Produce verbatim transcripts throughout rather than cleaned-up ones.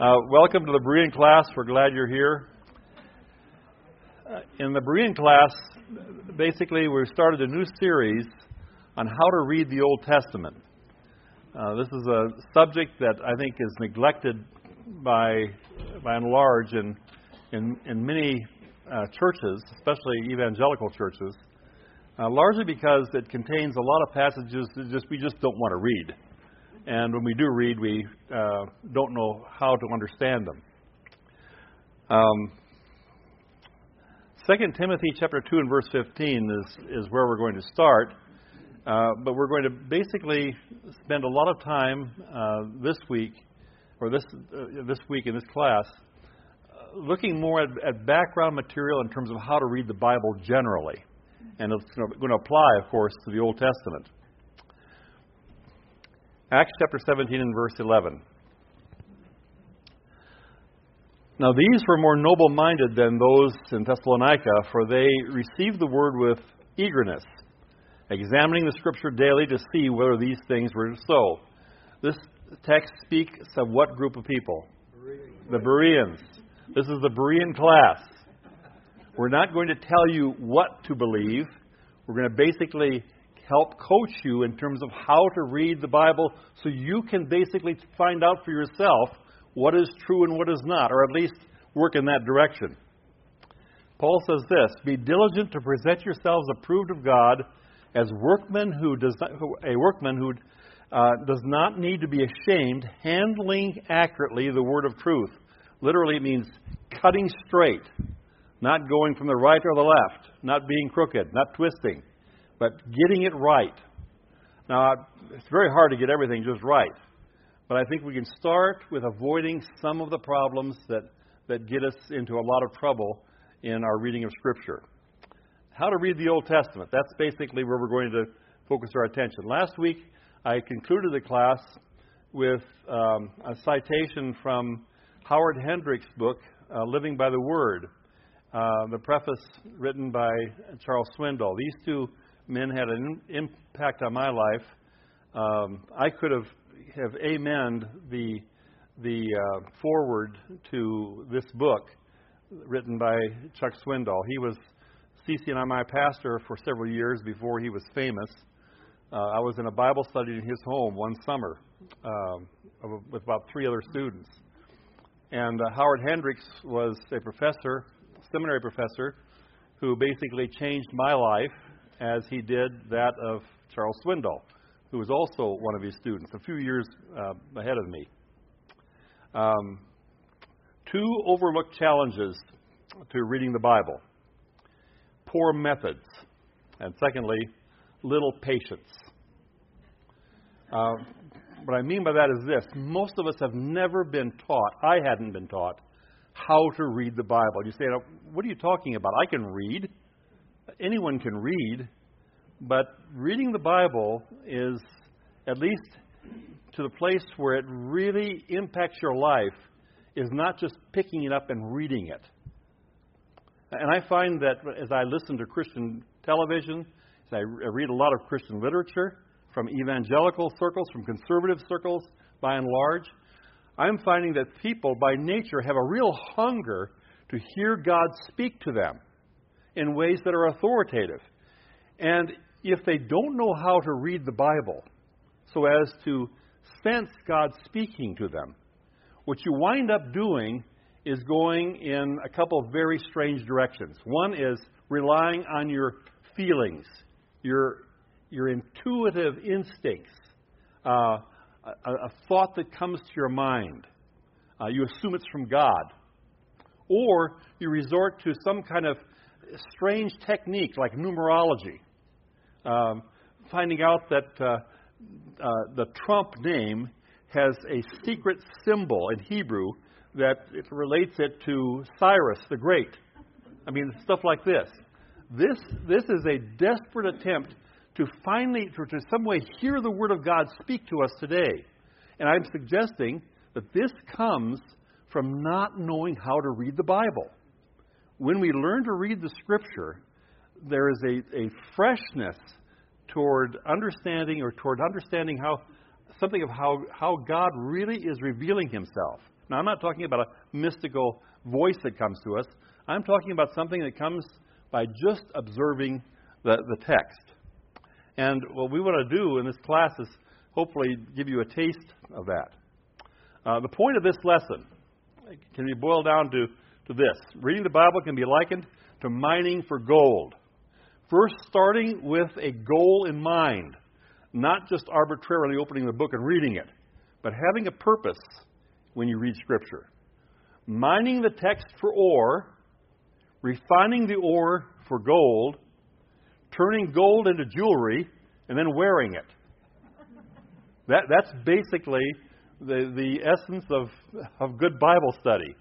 Uh, welcome to the Berean class. We're glad you're here. Uh, in the Berean class, basically, we've started a new series on how to read the Old Testament. Uh, this is a subject that I think is neglected by, by and large in in, in many uh, churches, especially evangelical churches, uh, largely because it contains a lot of passages that just we just don't want to read. And when we do read, we uh, don't know how to understand them. Um, Second Timothy chapter two and verse fifteen is, is where we're going to start. Uh, but we're going to basically spend a lot of time uh, this week, or this uh, this week in this class, uh, looking more at, at background material in terms of how to read the Bible generally. And it's going to apply, of course, to the Old Testament. Acts chapter seventeen and verse eleven. Now these were more noble-minded than those in Thessalonica, for they received the word with eagerness, examining the Scripture daily to see whether these things were so. This text speaks of what group of people? Bereans. The Bereans. This is the Berean class. We're not going to tell you what to believe. We're going to basically help coach you in terms of how to read the Bible so you can basically find out for yourself what is true and what is not, or at least work in that direction. Paul says this, "Be diligent to present yourselves approved of God as workmen who does not, who, a workman who uh, does not need to be ashamed, handling accurately the word of truth." Literally it means cutting straight, not going from the right or the left, not being crooked, not twisting, but getting it right. Now, it's very hard to get everything just right, but I think we can start with avoiding some of the problems that, that get us into a lot of trouble in our reading of Scripture. How to read the Old Testament. That's basically where we're going to focus our attention. Last week, I concluded the class with um, a citation from Howard Hendricks' book, uh, Living by the Word, uh, the preface written by Charles Swindoll. These two men had an impact on my life. Um, I could have have amened the the uh, foreword to this book written by Chuck Swindoll. He was C C and I my pastor for several years before he was famous. Uh, I was in a Bible study in his home one summer um, with about three other students. And uh, Howard Hendricks was a professor, seminary professor, who basically changed my life as he did that of Charles Swindoll, who was also one of his students, a few years uh, ahead of me. Um, two overlooked challenges to reading the Bible: poor methods, and secondly, little patience. Uh, what I mean by that is this: most of us have never been taught, I hadn't been taught, how to read the Bible. You say, what are you talking about? I can read. Anyone can read, but reading the Bible is, at least to the place where it really impacts your life, is not just picking it up and reading it. And I find that as I listen to Christian television, as I read a lot of Christian literature from evangelical circles, from conservative circles by and large, I'm finding that people by nature have a real hunger to hear God speak to them in ways that are authoritative. And if they don't know how to read the Bible so as to sense God speaking to them, what you wind up doing is going in a couple of very strange directions. One is relying on your feelings, your, your intuitive instincts, uh, a, a thought that comes to your mind. Uh, you assume it's from God. Or you resort to some kind of strange technique like numerology. Um, finding out that uh, uh, the Trump name has a secret symbol in Hebrew that it relates it to Cyrus the Great. I mean, stuff like this. This this is a desperate attempt to finally, to, to some way, hear the Word of God speak to us today. And I'm suggesting that this comes from not knowing how to read the Bible. When we learn to read the Scripture, there is a, a freshness toward understanding or toward understanding how something of how, how God really is revealing Himself. Now, I'm not talking about a mystical voice that comes to us. I'm talking about something that comes by just observing the, the text. And what we want to do in this class is hopefully give you a taste of that. Uh, the point of this lesson can be boiled down to, to this. Reading the Bible can be likened to mining for gold. First, starting with a goal in mind, not just arbitrarily opening the book and reading it, but having a purpose when you read Scripture. Mining the text for ore, refining the ore for gold, turning gold into jewelry, and then wearing it. That, that's basically the, the essence of, of good Bible study.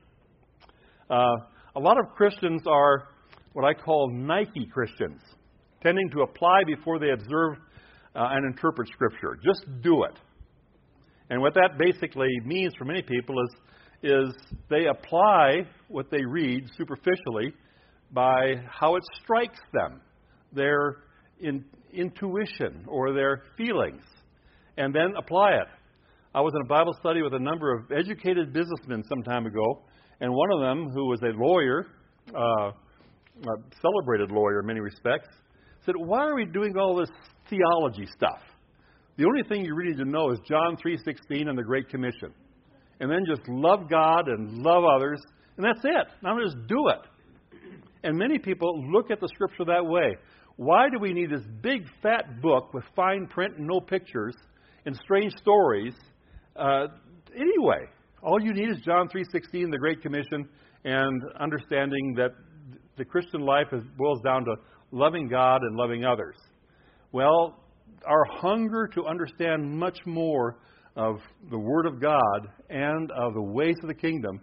Uh, a lot of Christians are what I call Nike Christians, tending to apply before they observe uh, and interpret Scripture. Just do it. And what that basically means for many people is, is they apply what they read superficially by how it strikes them, their in, intuition or their feelings, and then apply it. I was in a Bible study with a number of educated businessmen some time ago, and one of them, who was a lawyer, uh, a celebrated lawyer in many respects, said, "Why are we doing all this theology stuff? The only thing you really need to know is John three sixteen and the Great Commission. And then just love God and love others, and that's it. Now just do it." And many people look at the Scripture that way. Why do we need this big, fat book with fine print and no pictures and strange stories? Uh, anyway, all you need is John three sixteen, the Great Commission, and understanding that the Christian life is, boils down to loving God and loving others. Well, our hunger to understand much more of the Word of God and of the ways of the kingdom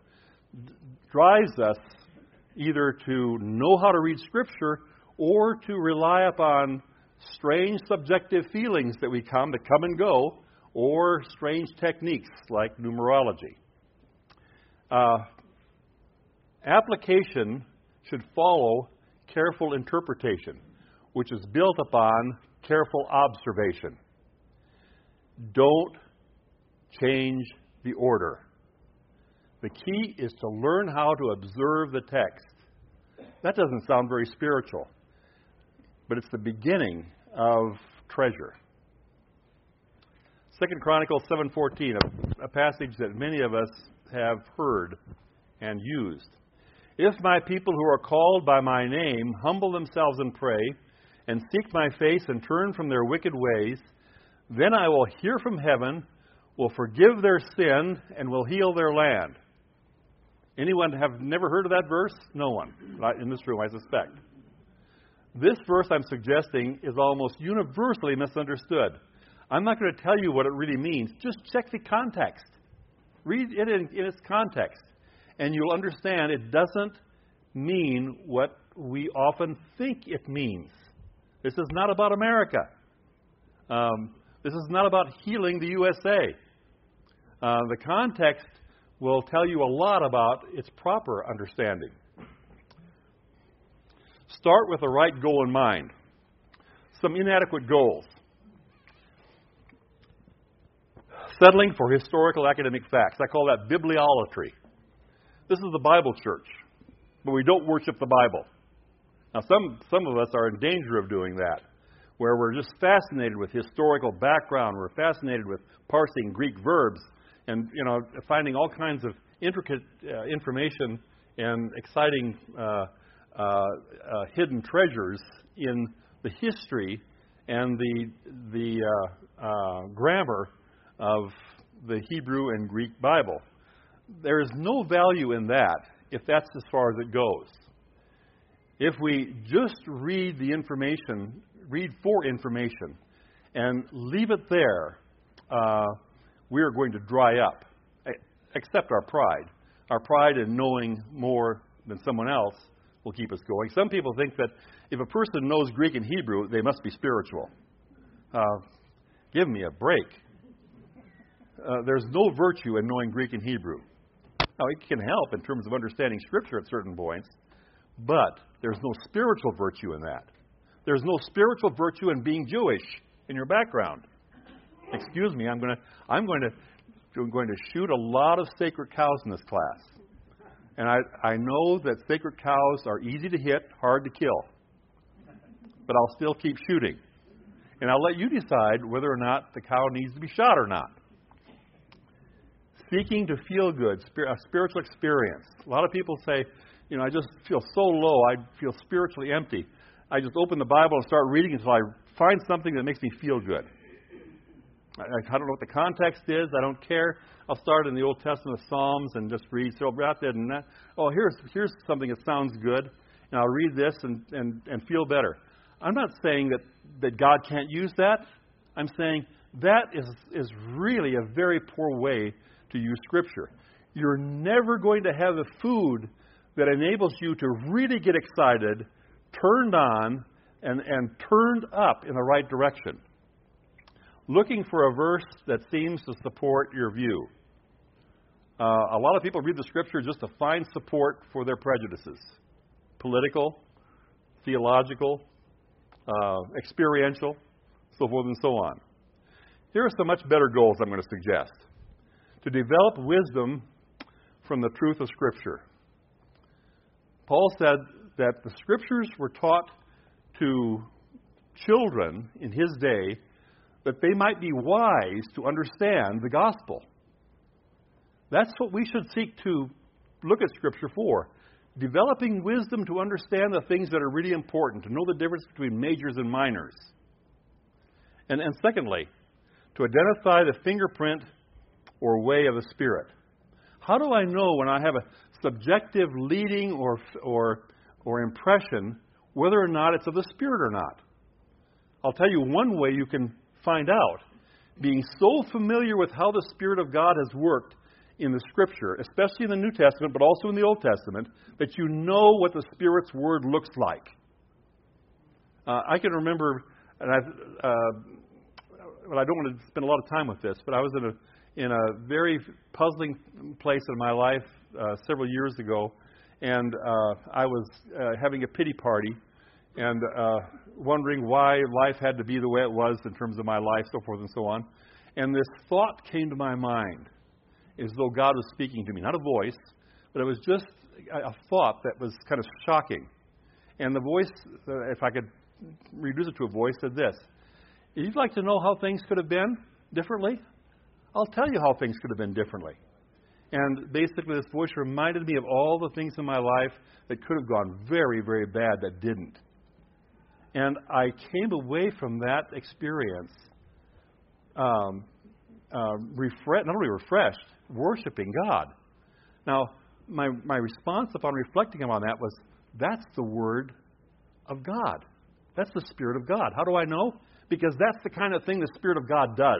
drives us either to know how to read Scripture or to rely upon strange subjective feelings that we come that come and go, or strange techniques like numerology. Uh, application should follow careful interpretation, which is built upon careful observation. Don't change the order. The key is to learn how to observe the text. That doesn't sound very spiritual, but it's the beginning of treasure. Second Chronicles seven fourteen, a, a passage that many of us have heard and used. "If my people who are called by my name humble themselves and pray, and seek my face and turn from their wicked ways, then I will hear from heaven, will forgive their sin, and will heal their land." Anyone have never heard of that verse? No one. Not in this room, I suspect. This verse I'm suggesting is almost universally misunderstood. I'm not going to tell you what it really means. Just check the context. Read it in, in its context, and you'll understand it doesn't mean what we often think it means. This is not about America. Um, this is not about healing the U S A. Uh, the context will tell you a lot about its proper understanding. Start with the right goal in mind. Some inadequate goals. Settling for historical academic facts. I call that bibliolatry. This is the Bible church, but we don't worship the Bible. Now, some, some of us are in danger of doing that, where we're just fascinated with historical background. We're fascinated with parsing Greek verbs and, you know, finding all kinds of intricate uh, information and exciting uh, uh, uh, hidden treasures in the history and the the uh, uh, grammar of the Hebrew and Greek Bible. There is no value in that if that's as far as it goes. If we just read the information, read for information, and leave it there, uh, we are going to dry up, except our pride. Our pride in knowing more than someone else will keep us going. Some people think that if a person knows Greek and Hebrew, they must be spiritual. Uh, give me a break. Uh, there's no virtue in knowing Greek and Hebrew. Now, it can help in terms of understanding Scripture at certain points, but there's no spiritual virtue in that. There's no spiritual virtue in being Jewish in your background. Excuse me, I'm going to I'm going to going to shoot a lot of sacred cows in this class. And I, I know that sacred cows are easy to hit, hard to kill. But I'll still keep shooting. And I'll let you decide whether or not the cow needs to be shot or not. Seeking to feel good, a spiritual experience. A lot of people say, you know, I just feel so low, I feel spiritually empty. I just open the Bible and start reading until I find something that makes me feel good. I, I don't know what the context is. I don't care. I'll start in the Old Testament Psalms and just read. So about that and that. Oh, here's here's something that sounds good, and I'll read this and, and, and feel better. I'm not saying that, that God can't use that. I'm saying that is is really a very poor way to use Scripture. You're never going to have the food that enables you to really get excited, turned on, and, and turned up in the right direction. Looking for a verse that seems to support your view. Uh, a lot of people read the Scripture just to find support for their prejudices. Political, theological, uh, experiential, so forth and so on. Here are some much better goals I'm going to suggest. To develop wisdom from the truth of Scripture. Paul said that the Scriptures were taught to children in his day that they might be wise to understand the gospel. That's what we should seek to look at Scripture for. Developing wisdom to understand the things that are really important, to know the difference between majors and minors. And, and secondly, to identify the fingerprint or way of the Spirit. How do I know when I have a subjective leading or or or impression whether or not it's of the Spirit or not? I'll tell you one way you can find out. Being so familiar with how the Spirit of God has worked in the Scripture, especially in the New Testament, but also in the Old Testament, that you know what the Spirit's Word looks like. Uh, I can remember, and I've, uh, well, I don't want to spend a lot of time with this, but I was in a in a very puzzling place in my life uh, several years ago, and uh, I was uh, having a pity party and uh, wondering why life had to be the way it was in terms of my life, so forth and so on. And this thought came to my mind, as though God was speaking to me. Not a voice, but it was just a thought that was kind of shocking. And the voice, uh, if I could reduce it to a voice, said this: if you'd like to know how things could have been differently, I'll tell you how things could have been differently. And basically this voice reminded me of all the things in my life that could have gone very, very bad that didn't. And I came away from that experience um, uh, refre- not only refreshed, worshiping God. Now, my, my response upon reflecting on that was, that's the Word of God. That's the Spirit of God. How do I know? Because that's the kind of thing the Spirit of God does.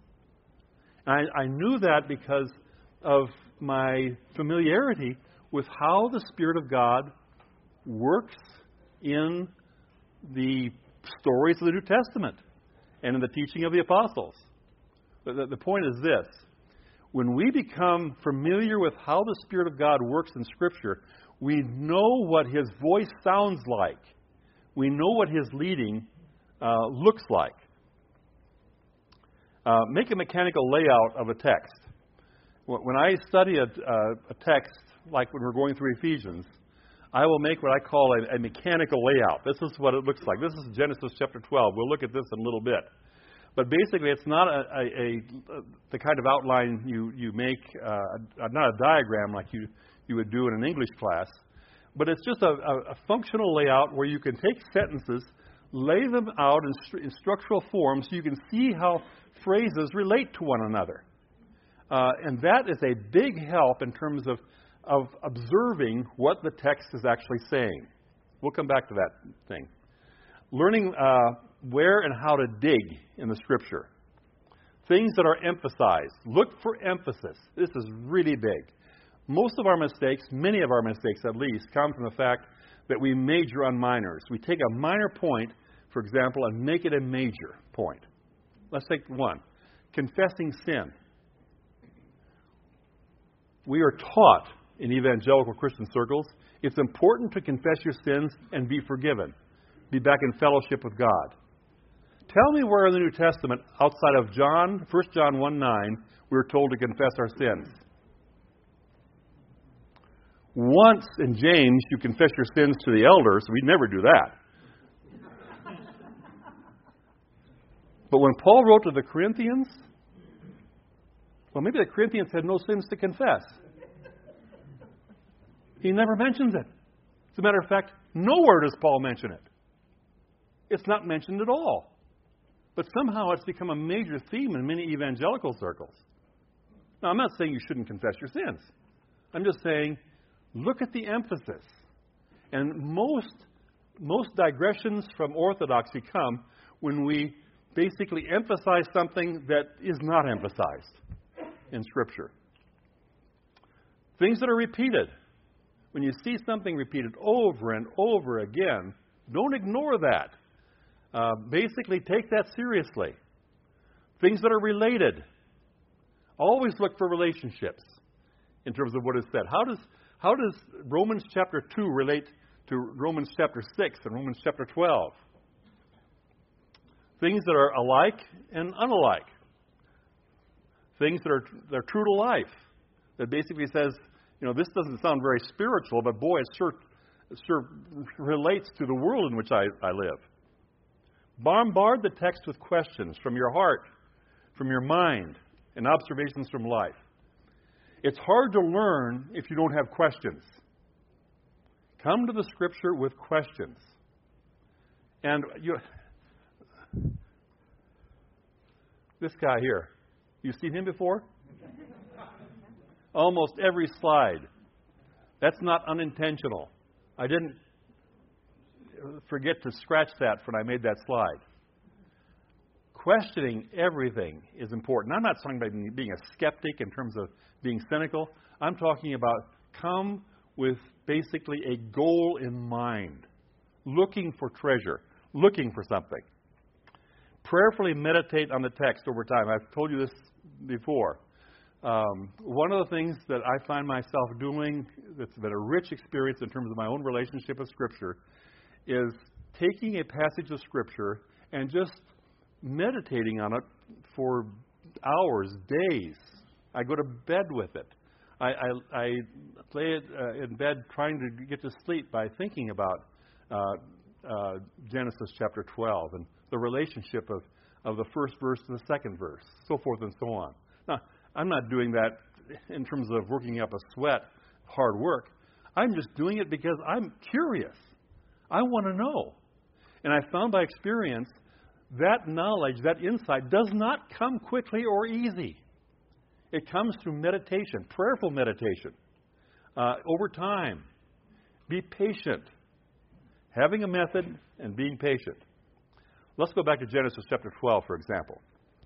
I, I knew that because of my familiarity with how the Spirit of God works in the stories of the New Testament and in the teaching of the apostles. The, the, the point is this: when we become familiar with how the Spirit of God works in Scripture, we know what His voice sounds like. We know what His leading uh, looks like. Uh, make a mechanical layout of a text. When I study a, a, a text, like when we're going through Ephesians, I will make what I call a, a mechanical layout. This is what it looks like. This is Genesis chapter twelve. We'll look at this in a little bit. But basically, it's not a, a, a the kind of outline you you make, uh, not a diagram like you, you would do in an English class, but it's just a, a, a functional layout where you can take sentences, lay them out in, st- in structural form so you can see how phrases relate to one another. Uh, and that is a big help in terms of, of observing what the text is actually saying. We'll come back to that thing. Learning uh, where and how to dig in the Scripture. Things that are emphasized. Look for emphasis. This is really big. Most of our mistakes, many of our mistakes at least, come from the fact that we major on minors. We take a minor point, for example, and make it a major point. Let's take one. Confessing sin. We are taught in evangelical Christian circles it's important to confess your sins and be forgiven. Be back in fellowship with God. Tell me where in the New Testament, outside of John, First John one nine, we're told to confess our sins. Once in James, you confess your sins to the elders. We never do that. But when Paul wrote to the Corinthians, well, maybe the Corinthians had no sins to confess. He never mentions it. As a matter of fact, nowhere does Paul mention it. It's not mentioned at all. But somehow it's become a major theme in many evangelical circles. Now, I'm not saying you shouldn't confess your sins. I'm just saying, look at the emphasis. And most, most digressions from orthodoxy come when we basically emphasize something that is not emphasized in Scripture. Things that are repeated. When you see something repeated over and over again, don't ignore that. Uh, basically, take that seriously. Things that are related. Always look for relationships in terms of what is said. How does how does Romans chapter two relate to Romans chapter six and Romans chapter twelve? Things that are alike and unalike. Things that are that are true to life. That basically says, you know, this doesn't sound very spiritual, but boy, it sure, it sure relates to the world in which I, I live. Bombard the text with questions from your heart, from your mind, and observations from life. It's hard to learn if you don't have questions. Come to the Scripture with questions. And you, this guy here, you've seen him before? Almost every slide. That's not unintentional. I didn't forget to scratch that when I made that slide. Questioning everything is important. I'm not talking about being a skeptic in terms of being cynical. I'm talking about come with basically a goal in mind. Looking for treasure. Looking for something. Prayerfully meditate on the text over time. I've told you this before. Um, one of the things that I find myself doing that's been a rich experience in terms of my own relationship with Scripture is taking a passage of Scripture and just meditating on it for hours, days. I go to bed with it. I, I, I lay it uh, in bed trying to get to sleep by thinking about uh, uh, Genesis chapter twelve and the relationship of, of the first verse to the second verse, so forth and so on. Now, I'm not doing that in terms of working up a sweat, hard work. I'm just doing it because I'm curious. I want to know. And I found by experience that knowledge, that insight, does not come quickly or easy. It comes through meditation, prayerful meditation, uh, over time. Be patient. Having a method and being patient. Let's go back to Genesis chapter twelve, for example.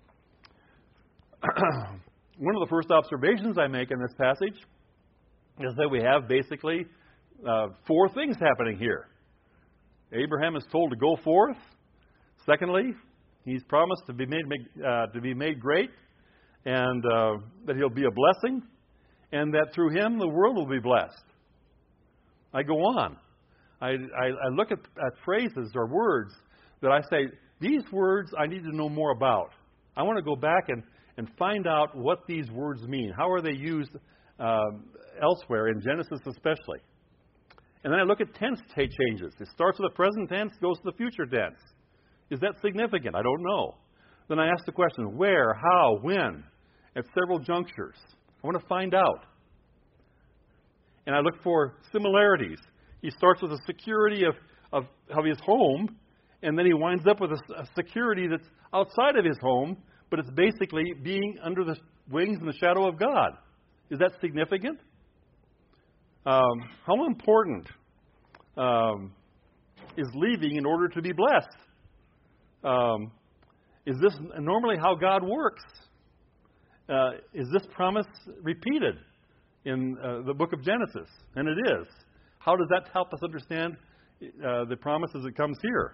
One of the first observations I make in this passage is that we have basically uh, four things happening here. Abraham is told to go forth. Secondly, he's promised to be made uh, to be made great, and uh, that he'll be a blessing, and that through him the world will be blessed. I go on. I, I, I look at, at phrases or words that I say, these words I need to know more about. I want to go back and, and find out what these words mean. How are they used uh, elsewhere, in Genesis especially? And then I look at tense changes. It starts with the present tense, goes to the future tense. Is that significant? I don't know. Then I ask the question, where, how, when, at several junctures. I want to find out. And I look for similarities. He starts with the security of, of, of his home, and then he winds up with a, a security that's outside of his home, but it's basically being under the wings and the shadow of God. Is that significant? Um, how important um, is leaving in order to be blessed? Um, is this normally how God works? Uh, is this promise repeated in uh, the book of Genesis? And it is. How does that help us understand uh, the promise as it comes here?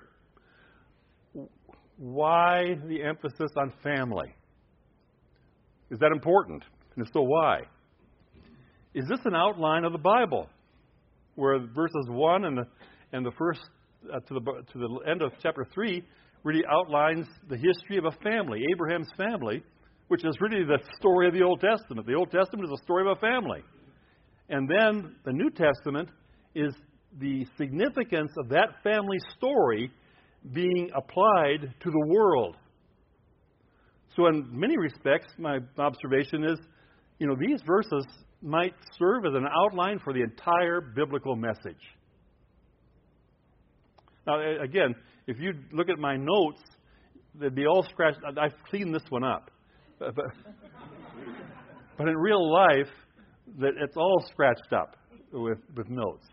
Why the emphasis on family? Is that important? And if so, why? Is this an outline of the Bible, where verses one and the and the first uh, to the to the end of chapter three, really outlines the history of a family, Abraham's family, which is really the story of the Old Testament. The Old Testament is a story of a family. And then the New Testament is the significance of that family story being applied to the world. So in many respects, my observation is, you know, these verses might serve as an outline for the entire biblical message. Now, again, if you look at my notes, they'd be all scratched. I've cleaned this one up. But, but in real life, that it's all scratched up with, with notes.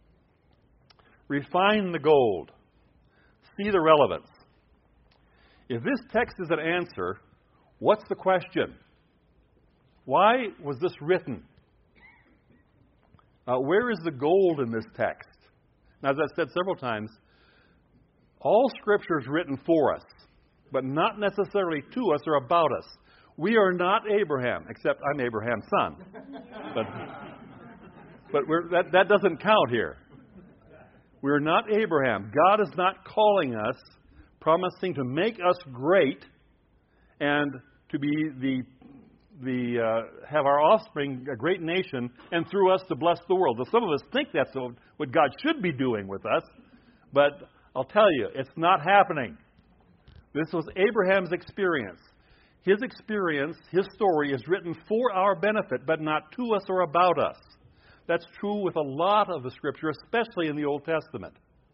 Refine the gold. See the relevance. If this text is an answer, what's the question? Why was this written? Uh, where is the gold in this text? Now, as I've said several times, all Scripture is written for us, but not necessarily to us or about us. We are not Abraham, except I'm Abraham's son. But, but we're, that, that doesn't count here. We're not Abraham. God is not calling us, promising to make us great and to be the the uh, have our offspring a great nation and through us to bless the world. Now, some of us think that's what God should be doing with us, but I'll tell you, it's not happening. This was Abraham's experience. His experience, his story is written for our benefit, but not to us or about us. That's true with a lot of the Scripture, especially in the Old Testament.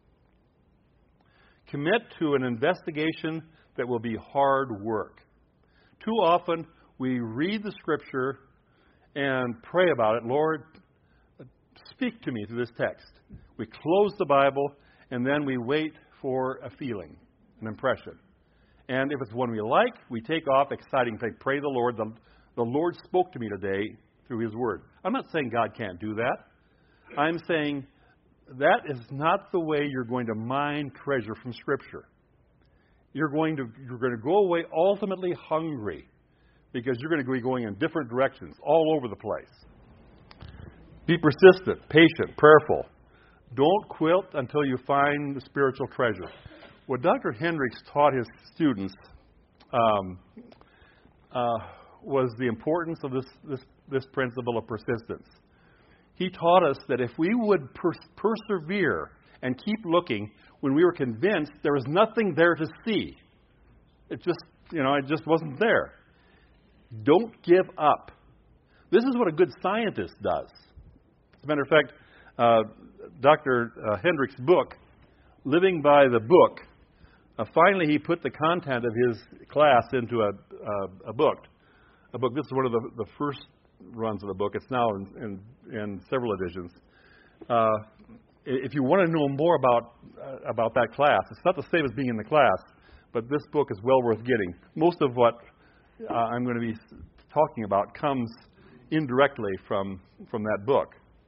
Commit to an investigation that will be hard work. Too often, we read the Scripture and pray about it. Lord, speak to me through this text. We close the Bible, and then we wait for a feeling, an impression. And if it's one we like, we take off exciting things. Pray the Lord. The, the Lord spoke to me today through His Word. I'm not saying God can't do that. I'm saying that is not the way you're going to mine treasure from Scripture. You're going to you're going to go away ultimately hungry because you're going to be going in different directions all over the place. Be persistent, patient, prayerful. Don't quit until you find the spiritual treasure. What Doctor Hendricks taught his students um, uh, was the importance of this, this, this principle of persistence. He taught us that if we would per- persevere and keep looking when we were convinced there was nothing there to see, it just, you know, it just wasn't there. Don't give up. This is what a good scientist does. As a matter of fact, uh, Doctor Uh, Hendricks' book, Living by the Book, uh, finally he put the content of his class into a, a, a book. A book. This is one of the, the first runs of the book. It's now in, in, in several editions. Uh, if you want to know more about uh, about that class, it's not the same as being in the class, but this book is well worth getting. Most of what uh, I'm going to be talking about comes indirectly from from that book.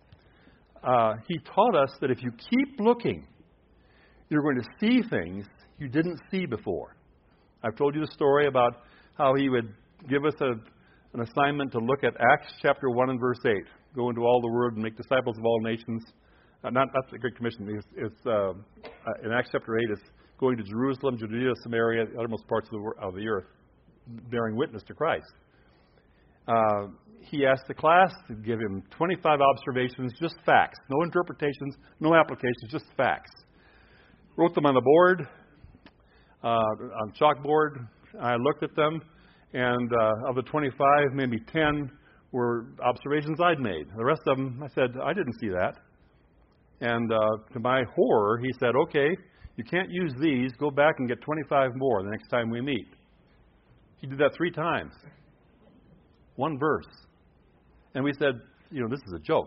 Uh, he taught us that if you keep looking, you're going to see things you didn't see before. I've told you the story about how he would give us a, an assignment to look at Acts chapter one and verse eight. Go into all the world and make disciples of all nations. Uh, not that's the Great Commission. It's, it's uh, uh, in Acts chapter eight. It's going to Jerusalem, Judea, Samaria, the uttermost parts of the, of the earth, bearing witness to Christ. Uh, he asked the class to give him twenty-five observations, just facts, no interpretations, no applications, just facts. Wrote them on the board, uh, on chalkboard. I looked at them, and uh, of the twenty-five, maybe ten were observations I'd made. The rest of them, I said, I didn't see that. And uh, to my horror, he said, okay, you can't use these. Go back and get twenty-five more the next time we meet. He did that three times. One verse. And we said, you know, this is a joke.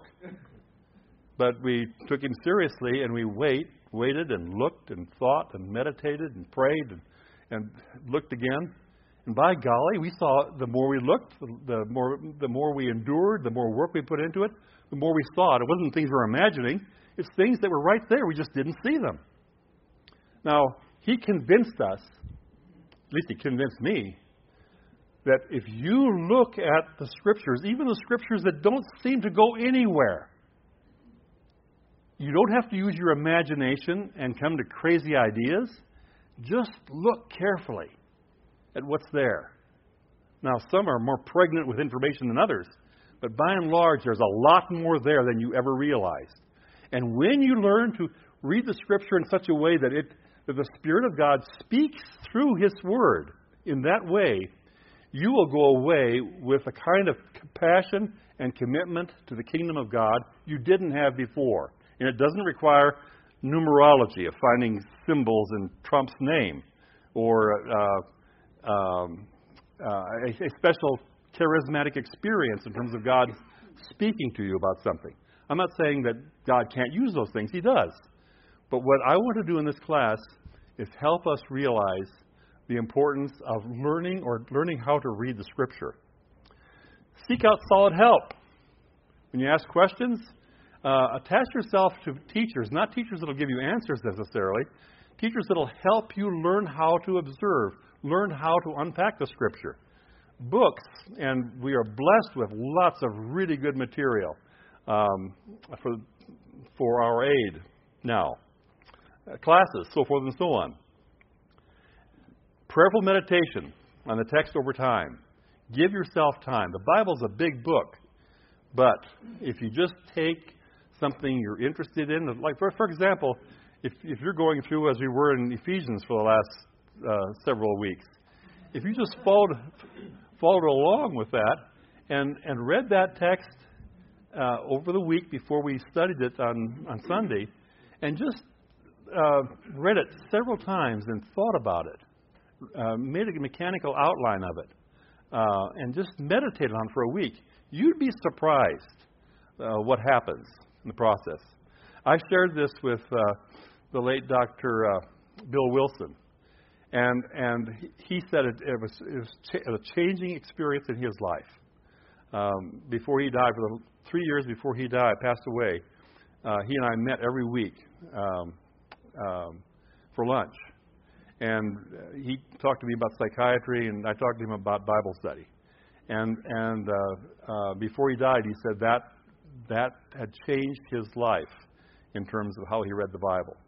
But we took him seriously, and we wait, waited and looked and thought and meditated and prayed and, and looked again. And by golly, we saw the more we looked, the more the more we endured, the more work we put into it, the more we saw it. It wasn't things we were imagining. It's things that were right there. We just didn't see them. Now, he convinced us, at least he convinced me, that if you look at the Scriptures, even the Scriptures that don't seem to go anywhere, you don't have to use your imagination and come to crazy ideas. Just look carefully at what's there. Now, some are more pregnant with information than others, but by and large, there's a lot more there than you ever realized. And when you learn to read the Scripture in such a way that it that the Spirit of God speaks through His Word in that way, you will go away with a kind of compassion and commitment to the kingdom of God you didn't have before. And it doesn't require numerology of finding symbols in Trump's name or uh, um, uh, a, a special charismatic experience in terms of God speaking to you about something. I'm not saying that God can't use those things. He does. But what I want to do in this class is help us realize the importance of learning or learning how to read the Scripture. Seek out solid help. When you ask questions, uh, attach yourself to teachers, not teachers that will give you answers necessarily, teachers that will help you learn how to observe, learn how to unpack the Scripture. Books, and we are blessed with lots of really good material um, for, for our aid now. Uh, classes, so forth and so on. Prayerful meditation on the text over time. Give yourself time. The Bible's a big book, but if you just take something you're interested in, like for, for example, if, if you're going through, as we were in Ephesians for the last uh, several weeks, if you just followed, followed along with that and, and read that text uh, over the week before we studied it on, on Sunday, and just uh, read it several times and thought about it, uh, made a mechanical outline of it, uh, and just meditated on it for a week, you'd be surprised uh, what happens in the process. I shared this with uh, the late Doctor Uh, Bill Wilson, and and he said it, it was, it was cha- a changing experience in his life. Um, before he died, for the three years before he died, passed away, uh, he and I met every week um, um, for lunch. And he talked to me about psychiatry, and I talked to him about Bible study. And and uh, uh, before he died, he said that that had changed his life in terms of how he read the Bible.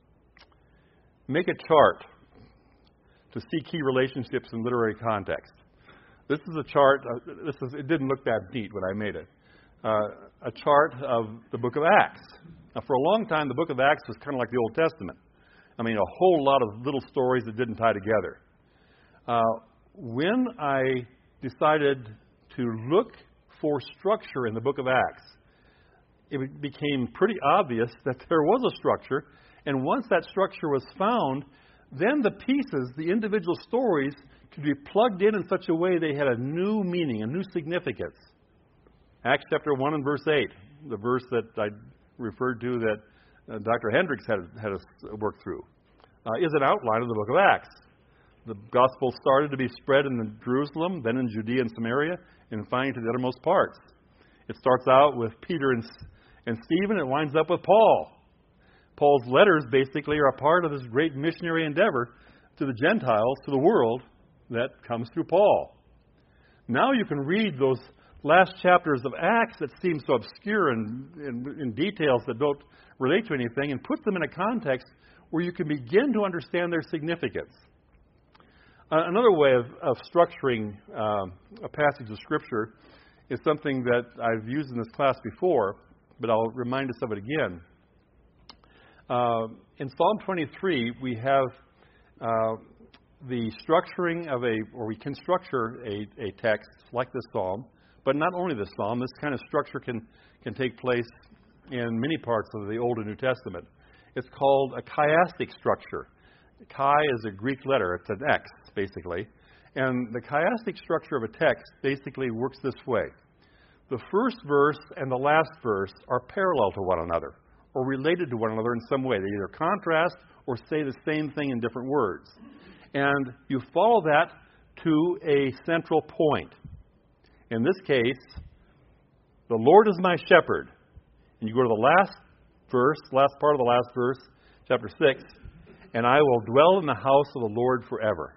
Make a chart to see key relationships in literary context. This is a chart. Uh, this is it didn't look that neat when I made it. Uh, a chart of the Book of Acts. Now, for a long time, the Book of Acts was kind of like the Old Testament. I mean, a whole lot of little stories that didn't tie together. Uh, when I decided to look for structure in the Book of Acts, it became pretty obvious that there was a structure, and once that structure was found, then the pieces, the individual stories, could be plugged in in such a way they had a new meaning, a new significance. Acts chapter one and verse eight, the verse that I referred to that Uh, Doctor Hendricks had, had us work through, uh, is an outline of the book of Acts. The gospel started to be spread in Jerusalem, then in Judea and Samaria, and finally to the uttermost parts. It starts out with Peter and, and Stephen. It winds up with Paul. Paul's letters basically are a part of this great missionary endeavor to the Gentiles, to the world, that comes through Paul. Now you can read those last chapters of Acts that seem so obscure and in details that don't relate to anything, and put them in a context where you can begin to understand their significance. Uh, another way of, of structuring uh, a passage of Scripture is something that I've used in this class before, but I'll remind us of it again. Uh, in Psalm twenty-three, we have uh, the structuring of a, or we can structure a, a text like this psalm, but not only this psalm. This kind of structure can, can take place in many parts of the Old and New Testament. It's called a chiastic structure. Chi is a Greek letter. It's an X, basically. And the chiastic structure of a text basically works this way. The first verse and the last verse are parallel to one another, or related to one another in some way. They either contrast or say the same thing in different words. And you follow that to a central point. In this case, the Lord is my shepherd. And you go to the last verse, last part of the last verse, chapter six, and I will dwell in the house of the Lord forever.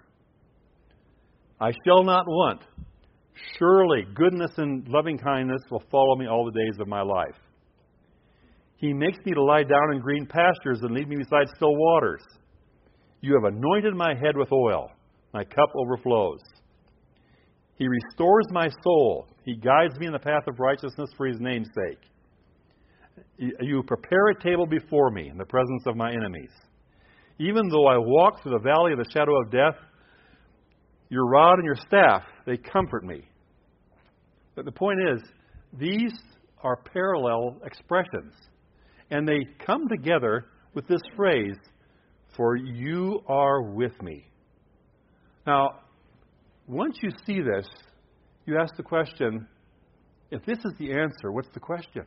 I shall not want. Surely goodness and loving kindness will follow me all the days of my life. He makes me to lie down in green pastures and lead me beside still waters. You have anointed my head with oil. My cup overflows. He restores my soul. He guides me in the path of righteousness for His name's sake. You prepare a table before me in the presence of my enemies. Even though I walk through the valley of the shadow of death, your rod and your staff, they comfort me. But the point is, these are parallel expressions. And they come together with this phrase, for you are with me. Now, once you see this, you ask the question, if this is the answer, what's the question?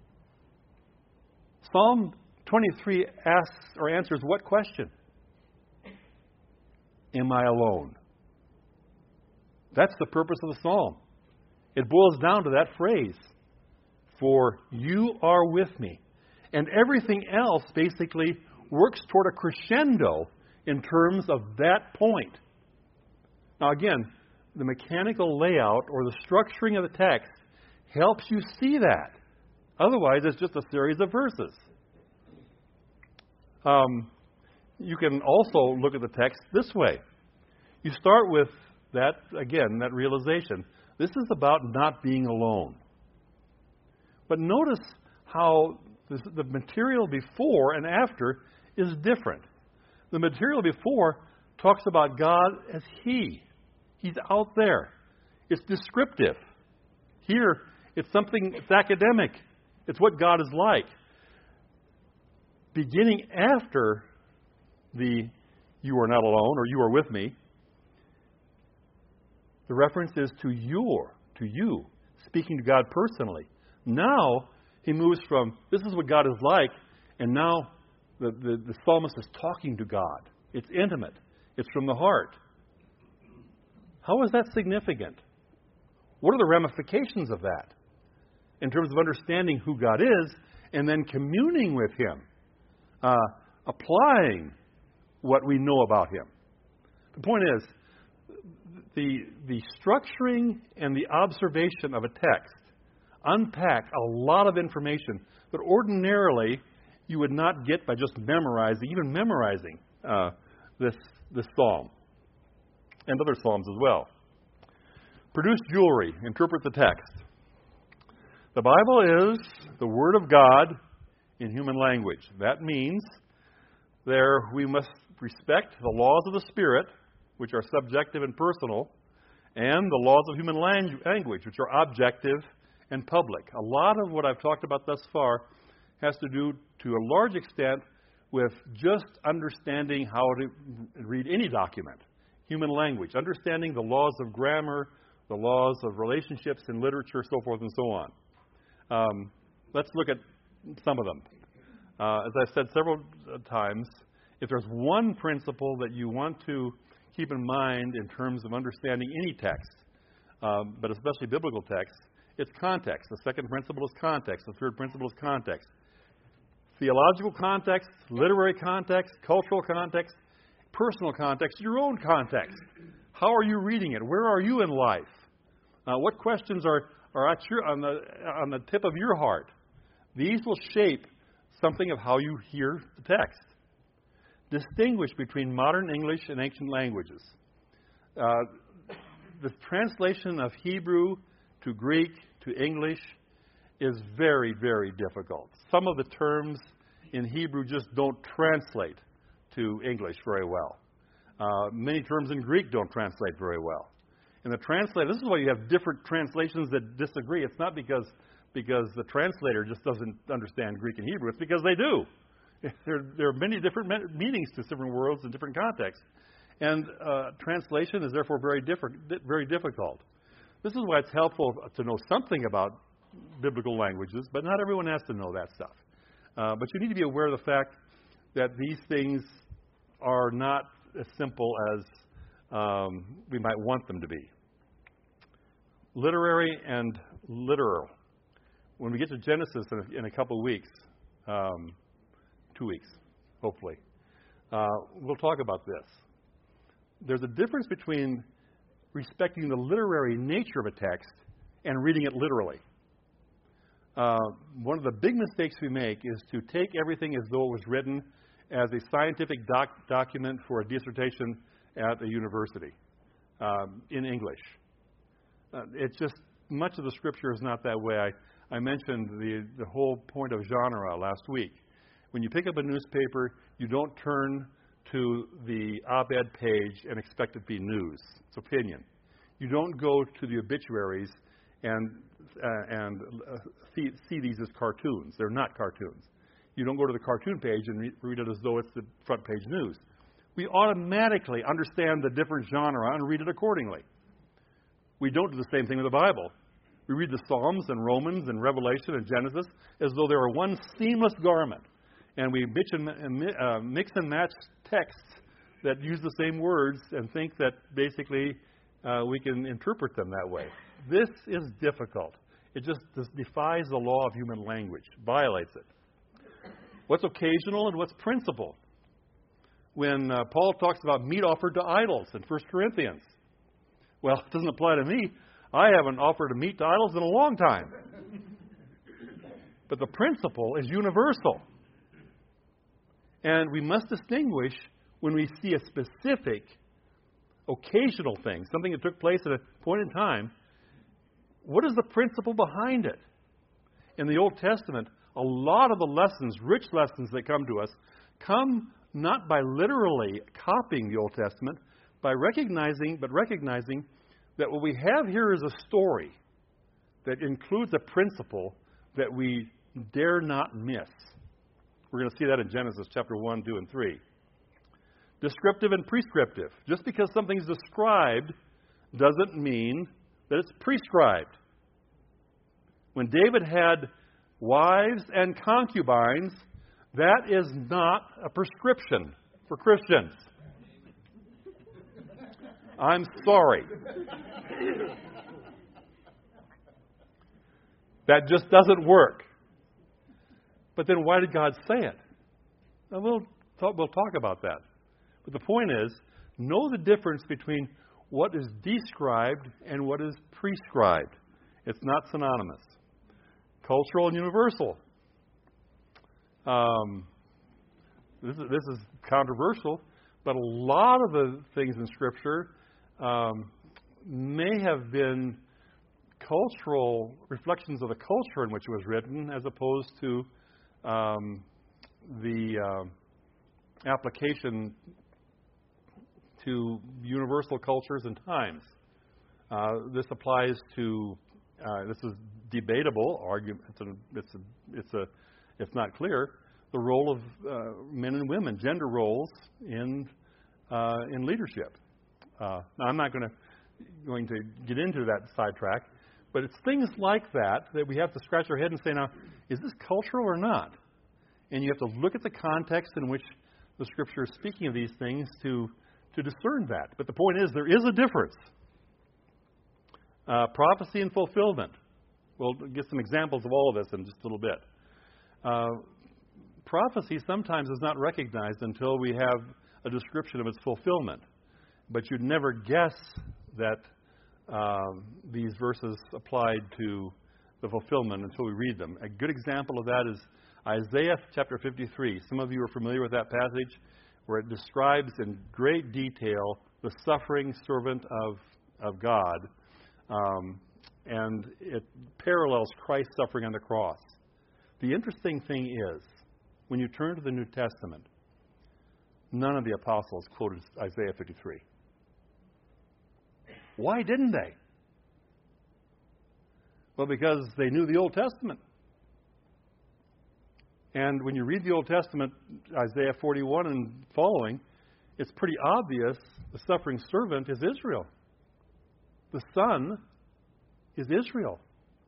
Psalm twenty-three asks or answers what question? Am I alone? That's the purpose of the psalm. It boils down to that phrase, for you are with me. And everything else basically works toward a crescendo in terms of that point. Now again, the mechanical layout or the structuring of the text helps you see that. Otherwise, it's just a series of verses. Um, you can also look at the text this way. You start with that, again, that realization. This is about not being alone. But notice how this, the material before and after is different. The material before talks about God as He. He's out there. It's descriptive. Here, it's something, it's academic. It's what God is like. Beginning after the you are not alone or you are with me, the reference is to your, to you, speaking to God personally. Now, he moves from this is what God is like, and now the, the, the psalmist is talking to God. It's intimate. It's from the heart. How is that significant? What are the ramifications of that in terms of understanding who God is and then communing with Him, uh, applying what we know about Him? The point is, the, the structuring and the observation of a text unpack a lot of information that ordinarily you would not get by just memorizing, even memorizing uh, this, this psalm and other psalms as well. Produce jewelry. Interpret the text. The Bible is the Word of God in human language. That means there we must respect the laws of the Spirit, which are subjective and personal, and the laws of human language, which are objective and public. A lot of what I've talked about thus far has to do, to a large extent, with just understanding how to read any document. Human language, understanding the laws of grammar, the laws of relationships in literature, so forth and so on. Um, let's look at some of them. Uh, as I've said several times, if there's one principle that you want to keep in mind in terms of understanding any text, um, but especially biblical texts, it's context. The second principle is context. The third principle is context. Theological context, literary context, cultural context, personal context, your own context. How are you reading it? Where are you in life? Uh, what questions are, are at your, on, the, on the tip of your heart? These will shape something of how you hear the text. Distinguish between modern English and ancient languages. Uh, the translation of Hebrew to Greek to English is very, very difficult. Some of the terms in Hebrew just don't translate to English very well. Uh, many terms in Greek don't translate very well. And the translator, this is why you have different translations that disagree. It's not because because the translator just doesn't understand Greek and Hebrew. It's because they do. There, there are many different meanings to different words and different contexts. And uh, translation is therefore very different, very difficult. This is why it's helpful to know something about biblical languages, but not everyone has to know that stuff. Uh, but you need to be aware of the fact that these things are not as simple as um, we might want them to be. Literary and literal. When we get to Genesis in a, in a couple of weeks, um, two weeks, hopefully, uh, we'll talk about this. There's a difference between respecting the literary nature of a text and reading it literally. Uh, one of the big mistakes we make is to take everything as though it was written as a scientific doc- document for a dissertation at a university um, in English. Uh, it's just, much of the Scripture is not that way. I, I mentioned the, the whole point of genre last week. When you pick up a newspaper, you don't turn to the op-ed page and expect it to be news. It's opinion. You don't go to the obituaries and uh, and uh, see, see these as cartoons. They're not cartoons. You don't go to the cartoon page and re- read it as though it's the front page news. We automatically understand the different genre and read it accordingly. We don't do the same thing with the Bible. We read the Psalms and Romans and Revelation and Genesis as though they were one seamless garment. And we mix and, uh, mix and match texts that use the same words and think that basically uh, we can interpret them that way. This is difficult. It just this defies the law of human language, violates it. What's occasional and what's principle? When uh, Paul talks about meat offered to idols in First Corinthians, well, it doesn't apply to me. I haven't offered a meat to idols in a long time. But the principle is universal. And we must distinguish when we see a specific, occasional thing, something that took place at a point in time, what is the principle behind it? In the Old Testament, a lot of the lessons, rich lessons that come to us, come not by literally copying the Old Testament, by recognizing, but recognizing that what we have here is a story that includes a principle that we dare not miss. We're going to see that in Genesis chapter one, two, and three. Descriptive and prescriptive. Just because something's described doesn't mean that it's prescribed. When David had wives and concubines, that is not a prescription for Christians. I'm sorry. That just doesn't work. But then why did God say it? Now we'll talk, we'll talk about that. But the point is, know the difference between what is described and what is prescribed. It's not synonymous. Cultural and universal. Um, this is, this is controversial, but a lot of the things in Scripture um, may have been cultural reflections of the culture in which it was written, as opposed to um, the uh, application to universal cultures and times. Uh, this applies to. Uh, this is debatable argument. It's a, it's a, it's a, it's not clear. The role of uh, men and women, gender roles in uh, in leadership. Uh, now, I'm not going to going to get into that sidetrack, but it's things like that that we have to scratch our head and say, now, is this cultural or not? And you have to look at the context in which the Scripture is speaking of these things to to discern that. But the point is, there is a difference. Uh, prophecy and fulfillment. We'll get some examples of all of this in just a little bit. Uh, prophecy sometimes is not recognized until we have a description of its fulfillment. But you'd never guess that um, these verses applied to the fulfillment until we read them. A good example of that is Isaiah chapter fifty-three. Some of you are familiar with that passage where it describes in great detail the suffering servant of, of God. Um, and it parallels Christ's suffering on the cross. The interesting thing is, when you turn to the New Testament, none of the apostles quoted Isaiah fifty-three. Why didn't they? Well, because they knew the Old Testament. And when you read the Old Testament, Isaiah forty-one and following, it's pretty obvious the suffering servant is Israel. The Son is Israel.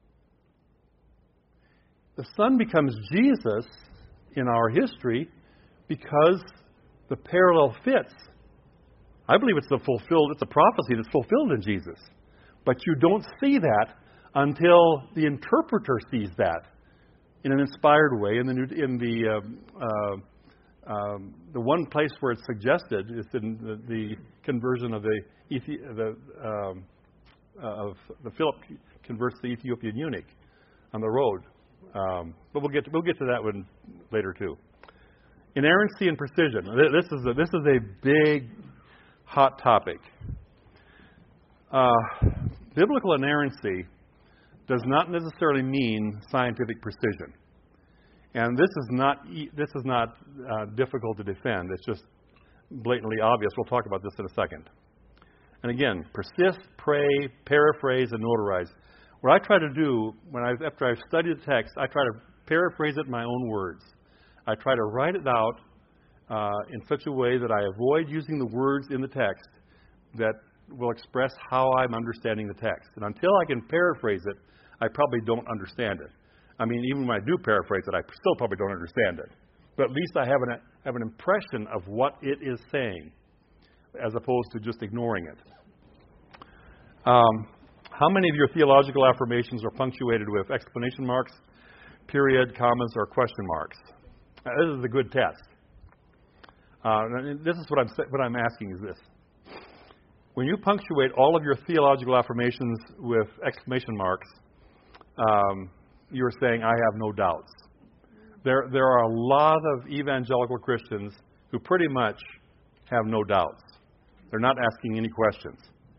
The Son becomes Jesus in our history because the parallel fits. I believe it's the fulfilled, it's a prophecy that's fulfilled in Jesus. But you don't see that until the interpreter sees that in an inspired way. In the new, in the uh, uh, um, the one place where it's suggested is in the, the conversion of the the um, uh, of the Philip converts the Ethiopian eunuch on the road. Um, but we'll get to, we'll get to that one later too. Inerrancy and precision. This is a, this is a big, hot topic. Uh, biblical inerrancy does not necessarily mean scientific precision, and this is not this is not uh, difficult to defend. It's just blatantly obvious. We'll talk about this in a second. And again, persist, pray, paraphrase, and notarize. What I try to do when I after I've studied the text, I try to paraphrase it in my own words. I try to write it out uh, in such a way that I avoid using the words in the text that will express how I'm understanding the text. And until I can paraphrase it, I probably don't understand it. I mean, even when I do paraphrase it, I still probably don't understand it. But at least I have an, have an impression of what it is saying, as opposed to just ignoring it. Um, how many of your theological affirmations are punctuated with exclamation marks, period, commas, or question marks? Uh, this is a good test. Uh, this is what I'm what I'm asking is this. When you punctuate all of your theological affirmations with exclamation marks, um, you're saying, I have no doubts. There, there are a lot of evangelical Christians who pretty much have no doubts. They're not asking any questions.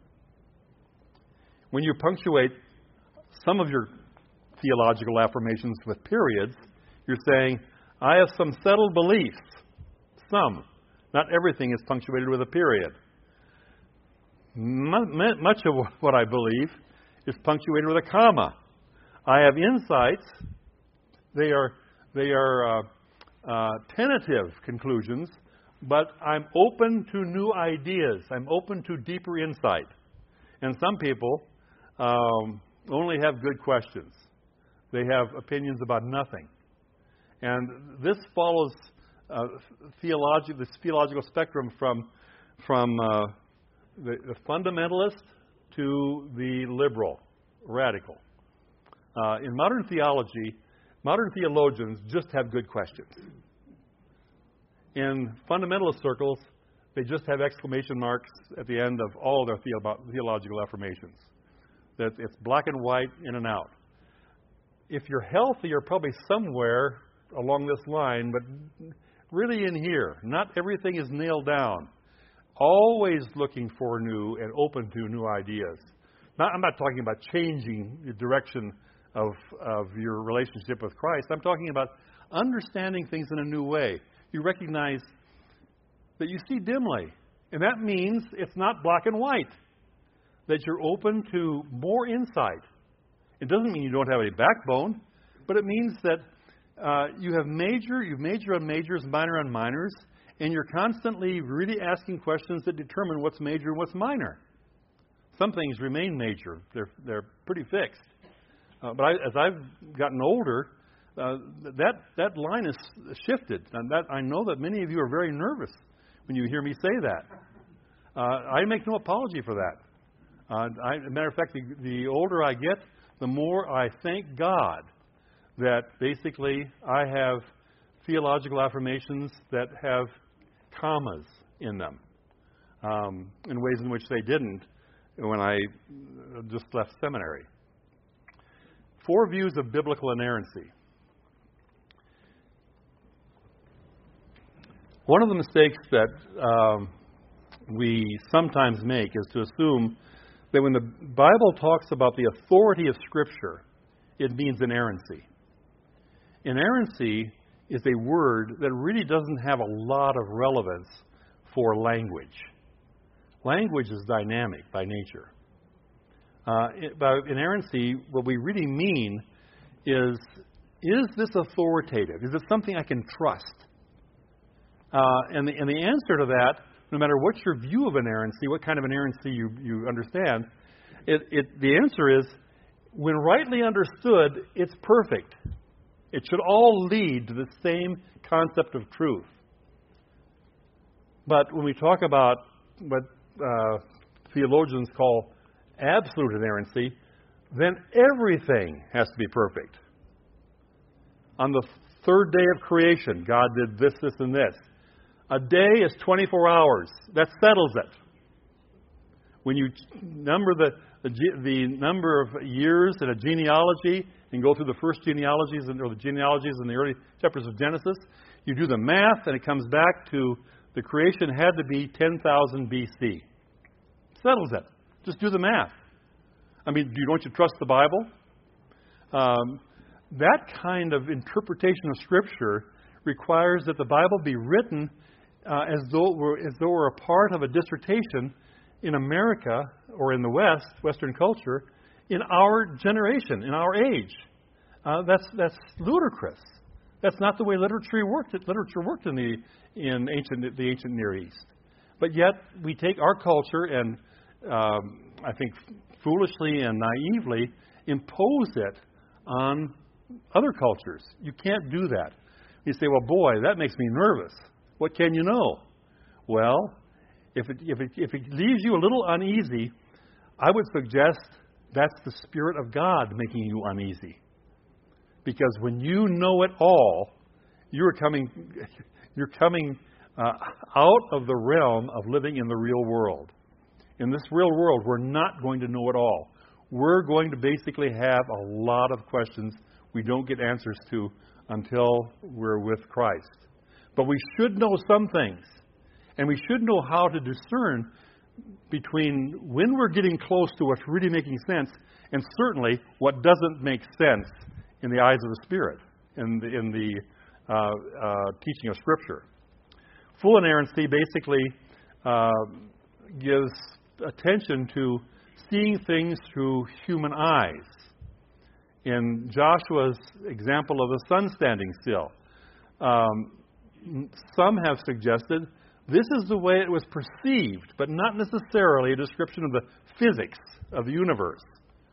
When you punctuate some of your theological affirmations with periods, you're saying, I have some settled beliefs. Some. Not everything is punctuated with a period. Much of what I believe is punctuated with a comma. I have insights. They are they are uh, uh, tentative conclusions, but I'm open to new ideas. I'm open to deeper insight. And some people um, only have good questions. They have opinions about nothing. And this follows uh, theologi- this theological spectrum from from uh, the, the fundamentalist to the liberal, radical. Uh, in modern theology, modern theologians just have good questions. In fundamentalist circles, they just have exclamation marks at the end of all their theo- theological affirmations. That it's black and white, in and out. If you're healthy, you're probably somewhere along this line, but really in here. Not everything is nailed down. Always looking for new and open to new ideas. Not, I'm not talking about changing the direction of, of your relationship with Christ. I'm talking about understanding things in a new way. You recognize that you see dimly. And that means it's not black and white. That you're open to more insight. It doesn't mean you don't have any backbone, but it means that uh, you have major, you've major on majors, minor on minors, and you're constantly really asking questions that determine what's major and what's minor. Some things remain major. They're, they're pretty fixed. Uh, but I, as I've gotten older, uh, that, that line has shifted. And that, I know that many of you are very nervous when you hear me say that. Uh, I make no apology for that. Uh, I, as a matter of fact, the, the older I get, the more I thank God that basically I have theological affirmations that have commas in them um, in ways in which they didn't when I just left seminary. Four views of biblical inerrancy. One of the mistakes that um, we sometimes make is to assume that when the Bible talks about the authority of Scripture, it means inerrancy. Inerrancy is a word that really doesn't have a lot of relevance for language. Language is dynamic by nature. Uh, it, by inerrancy, what we really mean is, is this authoritative? Is it something I can trust? Uh, and, the, and the answer to that, no matter what your view of inerrancy, what kind of inerrancy you, you understand, it, it, the answer is, when rightly understood, it's perfect. It should all lead to the same concept of truth. But when we talk about what uh, theologians call absolute inerrancy, then everything has to be perfect. On the third day of creation, God did this, this, and this. A day is twenty-four hours. That settles it. When you number the, the, the number of years in a genealogy, and go through the first genealogies and, or the genealogies in the early chapters of Genesis, you do the math, and it comes back to the creation had to be ten thousand B C. Settles it. Just do the math. I mean, do you, don't you trust the Bible? Um, that kind of interpretation of Scripture requires that the Bible be written uh, as though it were, as though it were a part of a dissertation in America or in the West, Western culture, in our generation, in our age. Uh, that's that's ludicrous. That's not the way literature worked. Literature worked in the in ancient the ancient Near East. But yet we take our culture and um, I think foolishly and naively impose it on other cultures. You can't do that. You say, well, boy, that makes me nervous. What can you know? Well, if it, if it, if it leaves you a little uneasy, I would suggest that's the Spirit of God making you uneasy. Because when you know it all, you're coming, you're coming uh, out of the realm of living in the real world. In this real world, we're not going to know it all. We're going to basically have a lot of questions we don't get answers to until we're with Christ. But we should know some things. And we should know how to discern between when we're getting close to what's really making sense and certainly what doesn't make sense in the eyes of the Spirit, in the, in the uh, uh, teaching of Scripture. Full inerrancy basically uh, gives attention to seeing things through human eyes. In Joshua's example of the sun standing still, um, some have suggested this is the way it was perceived, but not necessarily a description of the physics of the universe.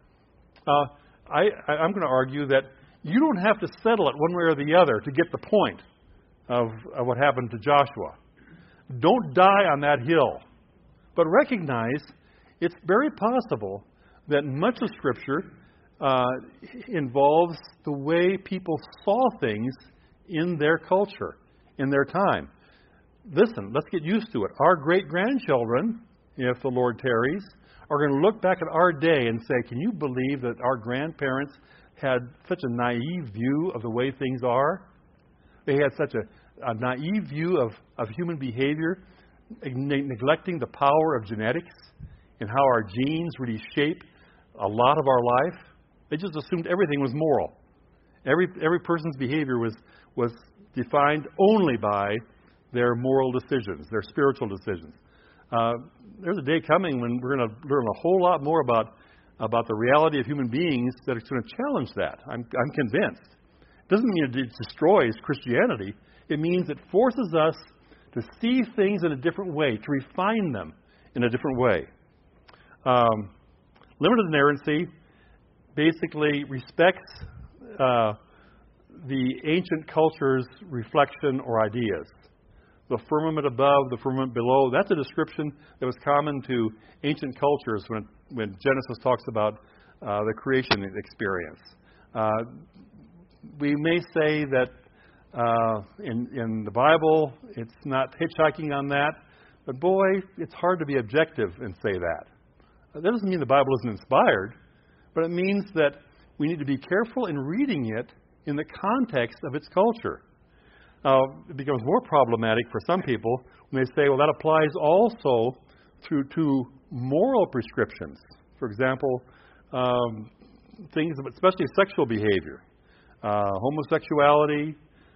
Uh, I, I, I'm going to argue that you don't have to settle it one way or the other to get the point of, of what happened to Joshua. Don't die on that hill, but recognize it's very possible that much of Scripture uh, involves the way people saw things in their culture, in their time. Listen, let's get used to it. Our great-grandchildren, if the Lord tarries, are going to look back at our day and say, can you believe that our grandparents had such a naive view of the way things are? They had such a, a naive view of, of human behavior, ne- neglecting the power of genetics and how our genes really shape a lot of our life. They just assumed everything was moral. Every every person's behavior was was defined only by their moral decisions, their spiritual decisions. Uh, there's a day coming when we're going to learn a whole lot more about about the reality of human beings that is going to challenge that. I'm I'm convinced. It doesn't mean it destroys Christianity. It means it forces us to see things in a different way, to refine them in a different way. Um, limited inerrancy basically respects uh, the ancient culture's reflection or ideas. The firmament above, the firmament below, that's a description that was common to ancient cultures when, when Genesis talks about uh, the creation experience. Uh, we may say that uh, in, in the Bible it's not hitchhiking on that, but boy, it's hard to be objective and say that. That doesn't mean the Bible isn't inspired, but it means that we need to be careful in reading it in the context of its culture. Uh, it becomes more problematic for some people when they say, well, that applies also to, to moral prescriptions. For example, um, things, especially sexual behavior, uh, homosexuality,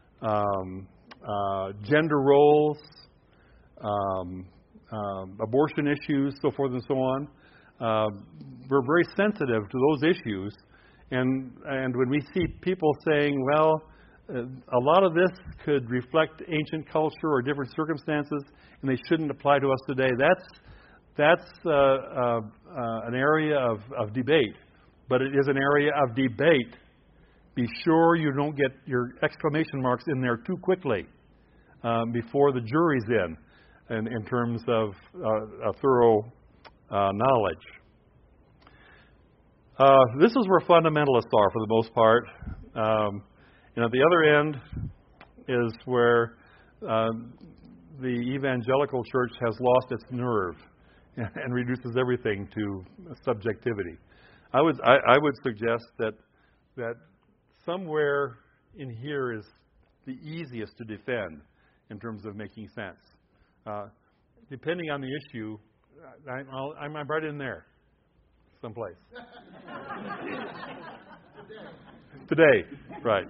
um, uh, gender roles, um, um, abortion issues, so forth and so on. Uh, we're very sensitive to those issues, and and when we see people saying, well, uh, a lot of this could reflect ancient culture or different circumstances, and they shouldn't apply to us today, that's that's uh, uh, uh, an area of, of debate, but it is an area of debate. Be sure you don't get your exclamation marks in there too quickly um, before the jury's in, in, in terms of uh, a thorough Uh, knowledge. Uh, this is where fundamentalists are for the most part. Um, and at the other end is where uh, the evangelical church has lost its nerve and, and reduces everything to subjectivity. I would I, I would suggest that that somewhere in here is the easiest to defend in terms of making sense. Uh, depending on the issue, I, I'll, I'm, I'm right in there, someplace. Today, right.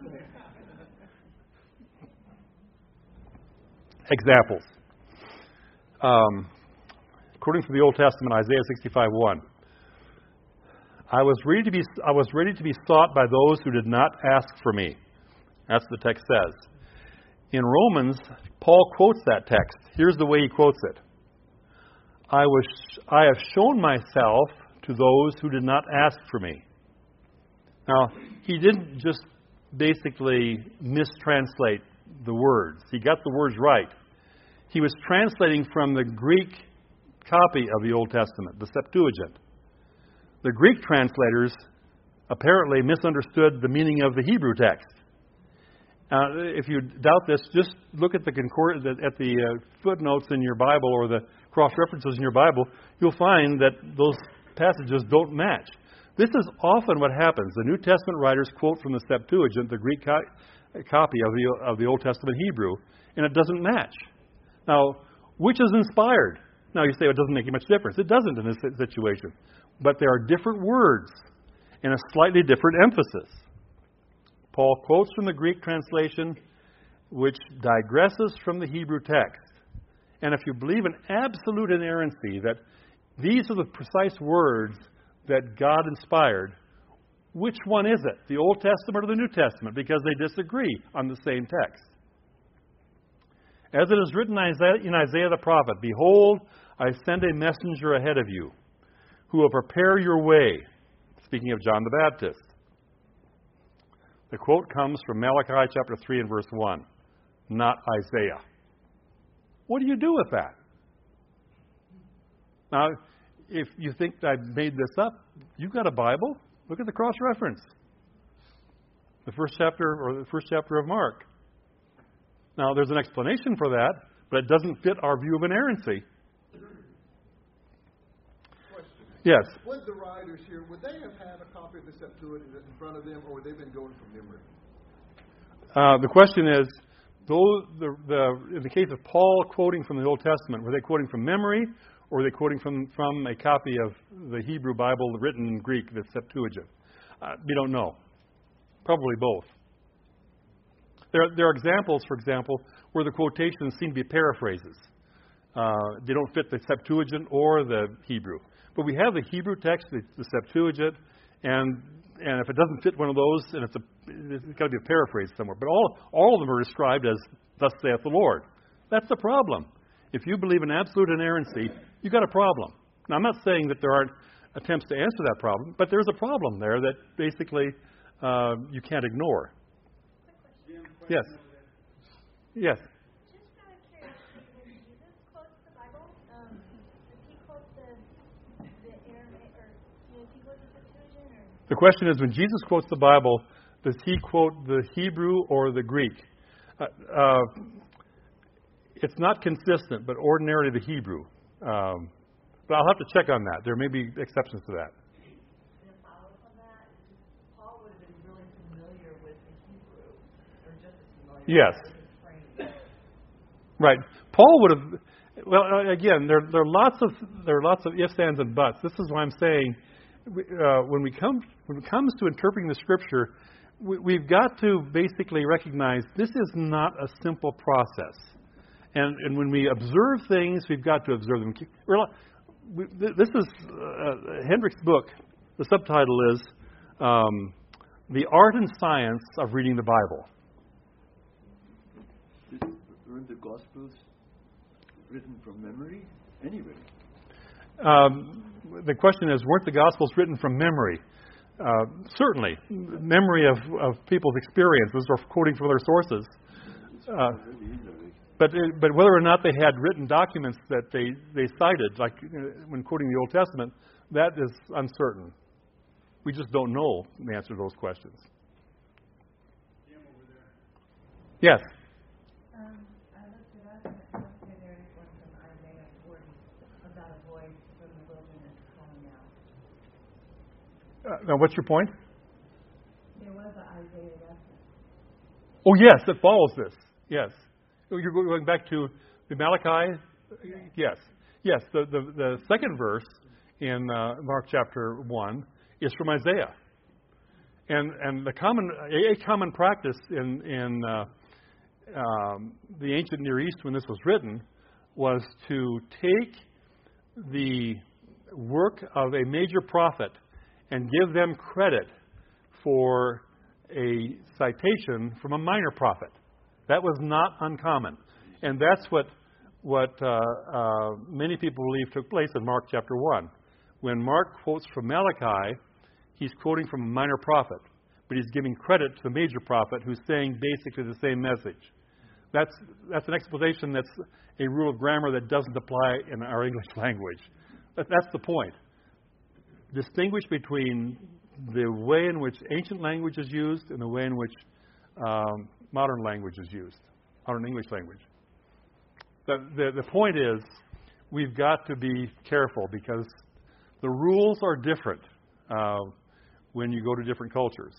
Examples. Um, according to the Old Testament, Isaiah sixty-five one. I was ready to be I was ready to be sought by those who did not ask for me. That's what the text says. In Romans, Paul quotes that text. Here's the way he quotes it. I was I have shown myself to those who did not ask for me. Now, he didn't just basically mistranslate the words. He got the words right. He was translating from the Greek copy of the Old Testament, the Septuagint. The Greek translators apparently misunderstood the meaning of the Hebrew text. Uh, if you doubt this, just look at the concord- at the uh, footnotes in your Bible or the cross-references in your Bible. You'll find that those passages don't match. This is often what happens. The New Testament writers quote from the Septuagint, the Greek co- copy of the of the Old Testament Hebrew, and it doesn't match. Now, which is inspired? Now, you say it doesn't make much difference. It doesn't in this situation. But there are different words and a slightly different emphasis. Paul quotes from the Greek translation, which digresses from the Hebrew text. And if you believe in absolute inerrancy, that these are the precise words that God inspired, which one is it? The Old Testament or the New Testament? Because they disagree on the same text. As it is written in Isaiah, in Isaiah the prophet, behold, I send a messenger ahead of you, who will prepare your way. Speaking of John the Baptist. The quote comes from Malachi chapter three and verse one, not Isaiah. What do you do with that? Now, if you think I made this up, you've got a Bible. Look at the cross-reference. The first chapter, or the first chapter of Mark. Now, there's an explanation for that, but it doesn't fit our view of inerrancy. Yes. Would the writers here, would they have had a copy of the Septuagint in front of them, or would they have been going from memory? Uh, the question is, those, the, the, in the case of Paul quoting from the Old Testament, were they quoting from memory, or were they quoting from, from a copy of the Hebrew Bible written in Greek, the Septuagint? Uh, we don't know. Probably both. There, there are examples, for example, where the quotations seem to be paraphrases. Uh, they don't fit the Septuagint or the Hebrew. But we have the Hebrew text, the, the Septuagint, and and if it doesn't fit one of those, and it's a it's got to be a paraphrase somewhere. But all all of them are described as "Thus saith the Lord." That's the problem. If you believe in absolute inerrancy, you've got a problem. Now, I'm not saying that there aren't attempts to answer that problem, but there's a problem there that basically uh, you can't ignore. Yes. Yes. The question is, when Jesus quotes the Bible, does he quote the Hebrew or the Greek? Uh, uh, it's not consistent, but ordinarily the Hebrew. Um, but I'll have to check on that. There may be exceptions to that. And a follow-up on that, Paul would have been really familiar with the Hebrew, or just as familiar. Yes. With the right. Paul would have. Well, again, there there are lots of there are lots of ifs, ands, and buts. This is why I'm saying. Uh, when we come when it comes to interpreting the Scripture, we, we've got to basically recognize this is not a simple process. And and when we observe things, we've got to observe them. This is uh, Hendrick's book. The subtitle is um, The Art and Science of Reading the Bible. Weren't the Gospels written from memory anyway? Um, the question is, weren't the Gospels written from memory? Uh, certainly. Memory of, of people's experiences or quoting from other sources. Uh, but but whether or not they had written documents that they, they cited, like when quoting the Old Testament, that is uncertain. We just don't know the answer to those questions. Jim over there. Yes. Um, I looked it up, and it looks like there is one from Isaiah forty about a voice from the wilderness calling out. Uh, now, what's your point? There was an Isaiah Oh, yes, it follows this. Yes. You're going back to the Malachi? Yes. Yes, the, the, the second verse in uh, Mark chapter one is from Isaiah. And and the common a common practice in, in uh, um, the ancient Near East when this was written was to take the work of a major prophet and give them credit for a citation from a minor prophet. That was not uncommon. And that's what what uh, uh, many people believe took place in Mark chapter one. When Mark quotes from Malachi, he's quoting from a minor prophet, but he's giving credit to the major prophet who's saying basically the same message. That's that's an explanation that's a rule of grammar that doesn't apply in our English language. But that's the point. Distinguish between the way in which ancient language is used and the way in which um, modern language is used, modern English language. The, the, the point is, we've got to be careful because the rules are different uh, when you go to different cultures.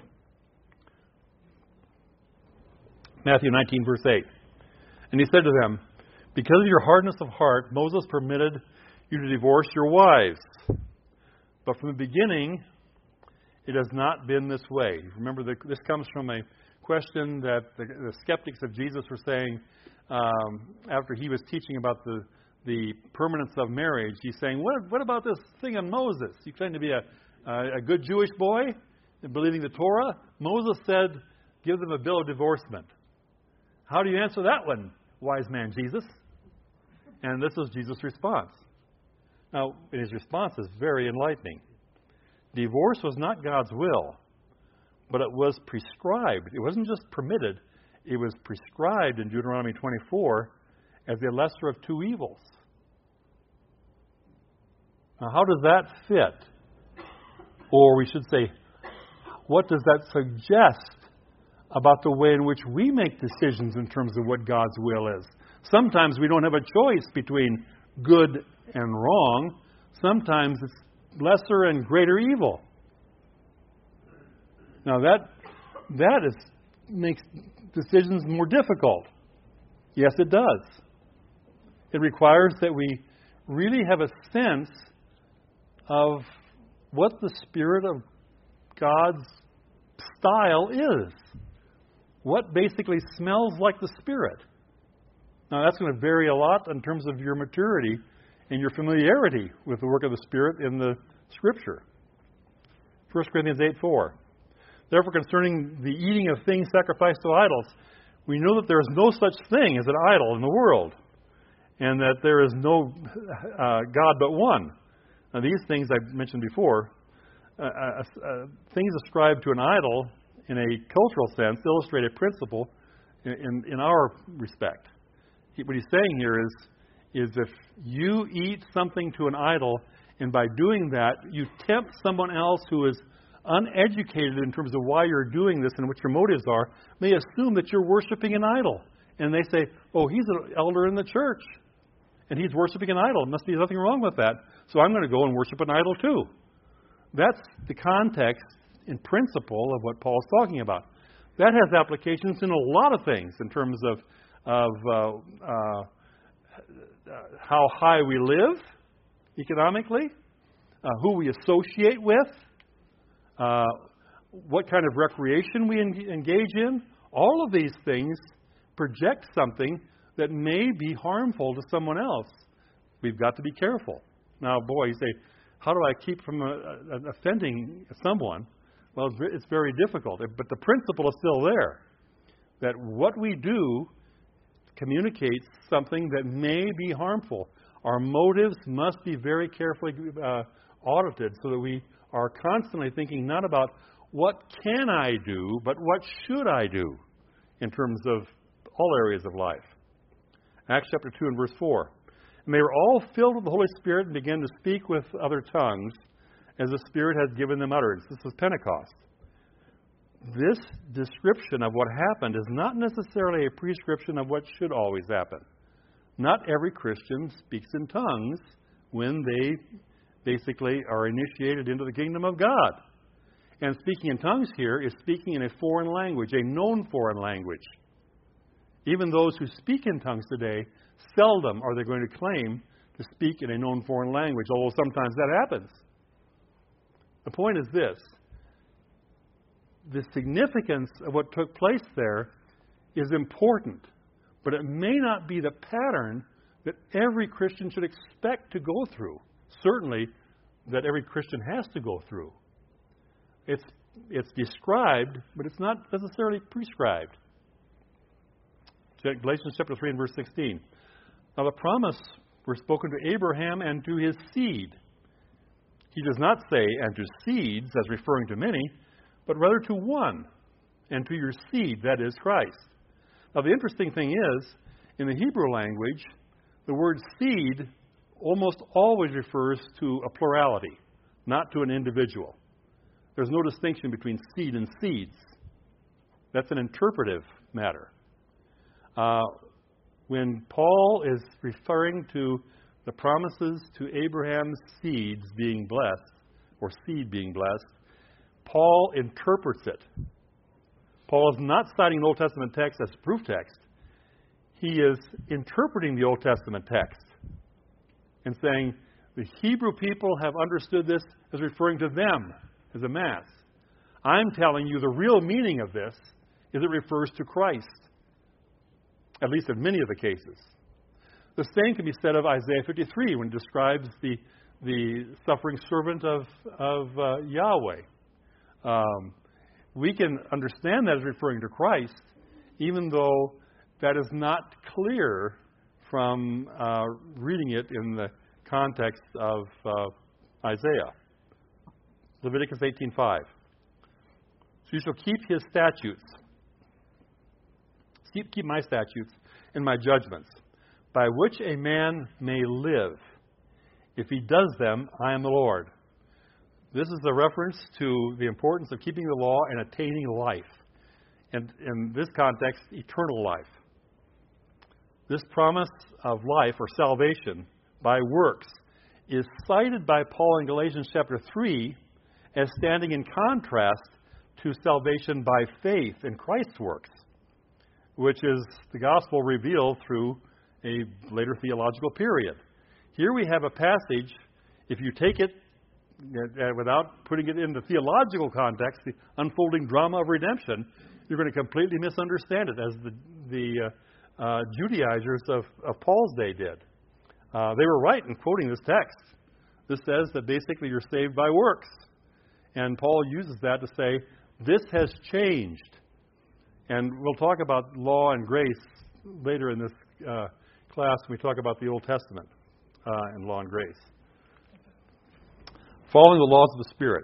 Matthew nineteen, verse eight. And he said to them, because of your hardness of heart, Moses permitted you to divorce your wives. But from the beginning, it has not been this way. Remember, the, this comes from a question that the, the skeptics of Jesus were saying um, after he was teaching about the, the permanence of marriage. He's saying, what, what about this thing on Moses? You claim to be a, a, a good Jewish boy and believing the Torah. Moses said, give them a bill of divorcement. How do you answer that one, wise man Jesus? And this is Jesus' response. Now, his response is very enlightening. Divorce was not God's will, but it was prescribed. It wasn't just permitted. It was prescribed in Deuteronomy twenty-four as the lesser of two evils. Now, how does that fit? Or we should say, what does that suggest about the way in which we make decisions in terms of what God's will is? Sometimes we don't have a choice between good and wrong. Sometimes it's lesser and greater evil. Now that that is makes decisions more difficult. Yes, it does. It requires that we really have a sense of what the Spirit of God's style is. What basically smells like the Spirit. Now that's going to vary a lot in terms of your maturity and your familiarity with the work of the Spirit in the Scripture. First Corinthians eight four. Therefore, concerning the eating of things sacrificed to idols, we know that there is no such thing as an idol in the world, and that there is no uh, God but one. Now, these things I mentioned before, uh, uh, uh, things ascribed to an idol in a cultural sense illustrate a principle in, in, in our respect. He, what he's saying here is, is if you eat something to an idol, and by doing that, you tempt someone else who is uneducated in terms of why you're doing this and what your motives are, may assume that you're worshiping an idol. And they say, oh, he's an elder in the church, and he's worshiping an idol. Must be nothing wrong with that. So I'm going to go and worship an idol too. That's the context and principle of what Paul's talking about. That has applications in a lot of things in terms of, of uh, uh, how high we live economically, uh, who we associate with, uh, what kind of recreation we en- engage in. All of these things project something that may be harmful to someone else. We've got to be careful. Now, boy, you say, how do I keep from uh, uh, offending someone? Well, it's very difficult. But the principle is still there, that what we do communicates something that may be harmful. Our motives must be very carefully uh, audited so that we are constantly thinking not about what can I do, but what should I do in terms of all areas of life. Acts chapter two and verse four. And they were all filled with the Holy Spirit and began to speak with other tongues as the Spirit had given them utterance. This was Pentecost. This description of what happened is not necessarily a prescription of what should always happen. Not every Christian speaks in tongues when they basically are initiated into the kingdom of God. And speaking in tongues here is speaking in a foreign language, a known foreign language. Even those who speak in tongues today, seldom are they going to claim to speak in a known foreign language, although sometimes that happens. The point is this. The significance of what took place there is important, but it may not be the pattern that every Christian should expect to go through. Certainly, that every Christian has to go through. It's, it's described, but it's not necessarily prescribed. Galatians chapter three and verse sixteen. Now the promise were spoken to Abraham and to his seed. He does not say, and to seeds, as referring to many, but rather to one, and to your seed, that is Christ. Now the interesting thing is, in the Hebrew language, the word seed almost always refers to a plurality, not to an individual. There's no distinction between seed and seeds. That's an interpretive matter. Uh, when Paul is referring to the promises to Abraham's seeds being blessed, or seed being blessed, Paul interprets it. Paul is not citing an Old Testament text as proof text. He is interpreting the Old Testament text and saying the Hebrew people have understood this as referring to them as a mass. I'm telling you the real meaning of this is it refers to Christ, at least in many of the cases. The same can be said of Isaiah fifty-three when it describes the, the suffering servant of, of uh, Yahweh. Um, we can understand that as referring to Christ, even though that is not clear from uh, reading it in the context of uh, Isaiah. Leviticus eighteen five. So you shall keep his statutes. Keep, keep my statutes and my judgments, by which a man may live. If he does them, I am the Lord. This is a reference to the importance of keeping the law and attaining life. And in this context, eternal life. This promise of life or salvation by works is cited by Paul in Galatians chapter three as standing in contrast to salvation by faith in Christ's works, which is the gospel revealed through a later theological period. Here we have a passage, if you take it uh, without putting it into theological context, the unfolding drama of redemption, you're going to completely misunderstand it, as the, the uh, uh, Judaizers of, of Paul's day did. Uh, they were right in quoting this text. This says that basically you're saved by works. And Paul uses that to say, this has changed. And we'll talk about law and grace later in this uh, class when we talk about the Old Testament uh, and law and grace. Following the laws of the Spirit.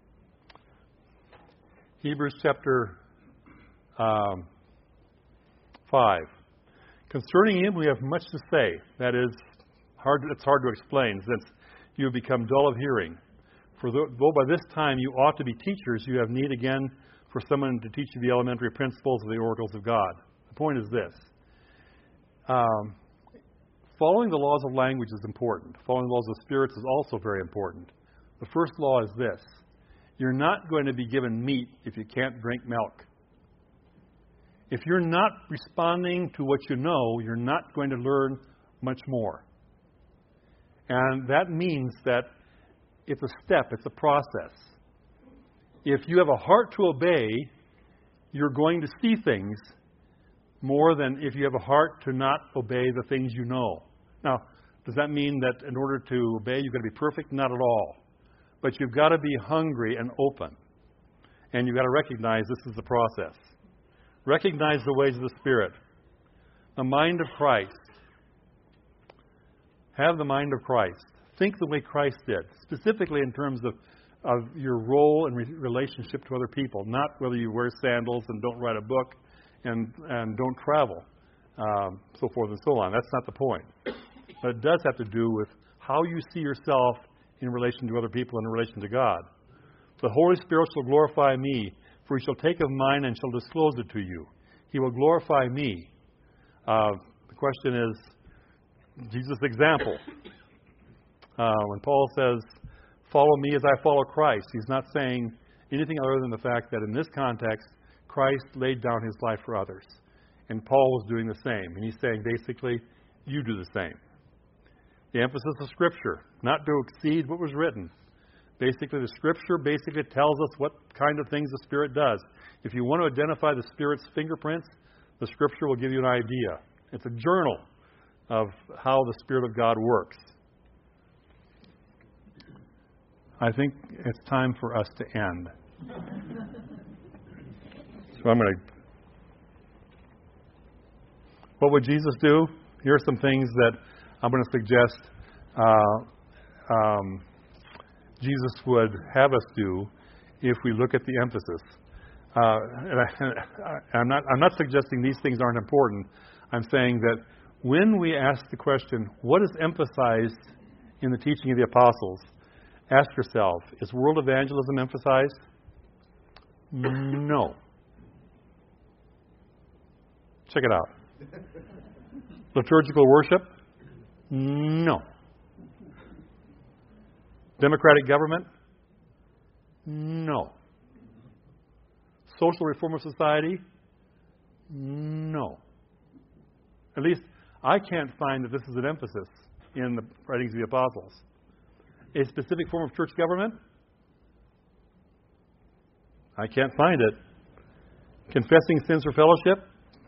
Hebrews chapter um, five. Concerning him we have much to say. That is, hard. it's hard to explain since you have become dull of hearing. For though by this time you ought to be teachers, you have need again for someone to teach you the elementary principles of the oracles of God. The point is this. Um, following the laws of language is important. Following the laws of spirits is also very important. The first law is this. You're not going to be given meat if you can't drink milk. If you're not responding to what you know, you're not going to learn much more. And that means that it's a step, it's a process. If you have a heart to obey, you're going to see things more than if you have a heart to not obey the things you know. Now, does that mean that in order to obey, you've got to be perfect? Not at all. But you've got to be hungry and open. And you've got to recognize this is the process. Recognize the ways of the Spirit. The mind of Christ. Have the mind of Christ. Think the way Christ did, specifically in terms of, of your role and re- relationship to other people, not whether you wear sandals and don't write a book and, and don't travel, um, so forth and so on. That's not the point. But it does have to do with how you see yourself in relation to other people and in relation to God. The Holy Spirit shall glorify me, for he shall take of mine and shall disclose it to you. He will glorify me. Uh, the question is, Jesus' example. Uh, when Paul says, follow me as I follow Christ, he's not saying anything other than the fact that in this context, Christ laid down his life for others. And Paul was doing the same. And he's saying, basically, you do the same. The emphasis of Scripture, not to exceed what was written. Basically, the Scripture basically tells us what kind of things the Spirit does. If you want to identify the Spirit's fingerprints, the Scripture will give you an idea. It's a journal of how the Spirit of God works. I think it's time for us to end. So I'm going to... What would Jesus do? Here are some things that I'm going to suggest uh, um, Jesus would have us do if we look at the emphasis. Uh, and I, I'm not, I'm not suggesting these things aren't important. I'm saying that when we ask the question, what is emphasized in the teaching of the apostles? Ask yourself, is world evangelism emphasized? No. Check it out. Liturgical worship? No. Democratic government? No. Social reform of society? No. At least I can't find that this is an emphasis in the writings of the apostles. A specific form of church government? I can't find it. Confessing sins for fellowship?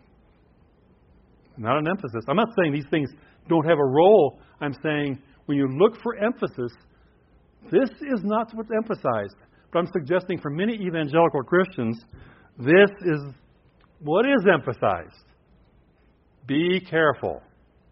Not an emphasis. I'm not saying these things don't have a role. I'm saying when you look for emphasis, this is not what's emphasized. But I'm suggesting for many evangelical Christians, this is what is emphasized. Be careful.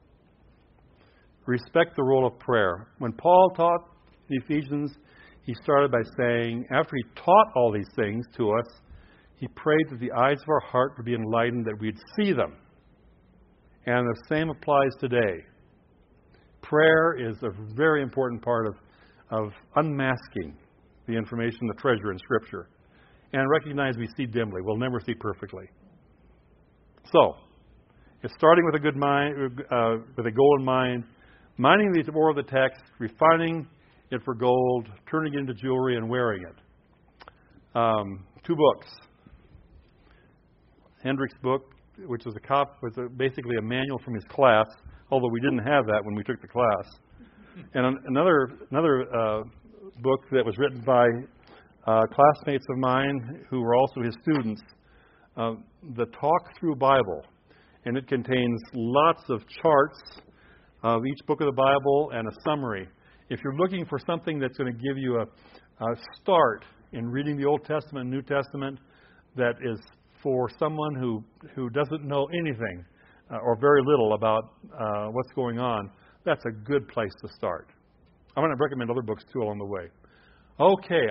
Respect the role of prayer. When Paul taught the Ephesians, he started by saying, after he taught all these things to us, he prayed that the eyes of our heart would be enlightened, that we'd see them. And the same applies today. Prayer is a very important part of, of unmasking the information, the treasure in Scripture. And recognize we see dimly. We'll never see perfectly. So, it's starting with a good mind, uh, with a goal in mind, minding the ore of the text, refining it for gold, turning it into jewelry, and wearing it. Um, two books. Hendrick's book, which was a cop, was a, basically a manual from his class, although we didn't have that when we took the class. And an, another another uh, book that was written by uh, classmates of mine who were also his students, uh, the Talk Through Bible. And it contains lots of charts of each book of the Bible and a summary. If you're looking for something that's going to give you a, a start in reading the Old Testament and New Testament that is for someone who, who doesn't know anything uh, or very little about uh, what's going on, that's a good place to start. I'm going to recommend other books too along the way. Okay.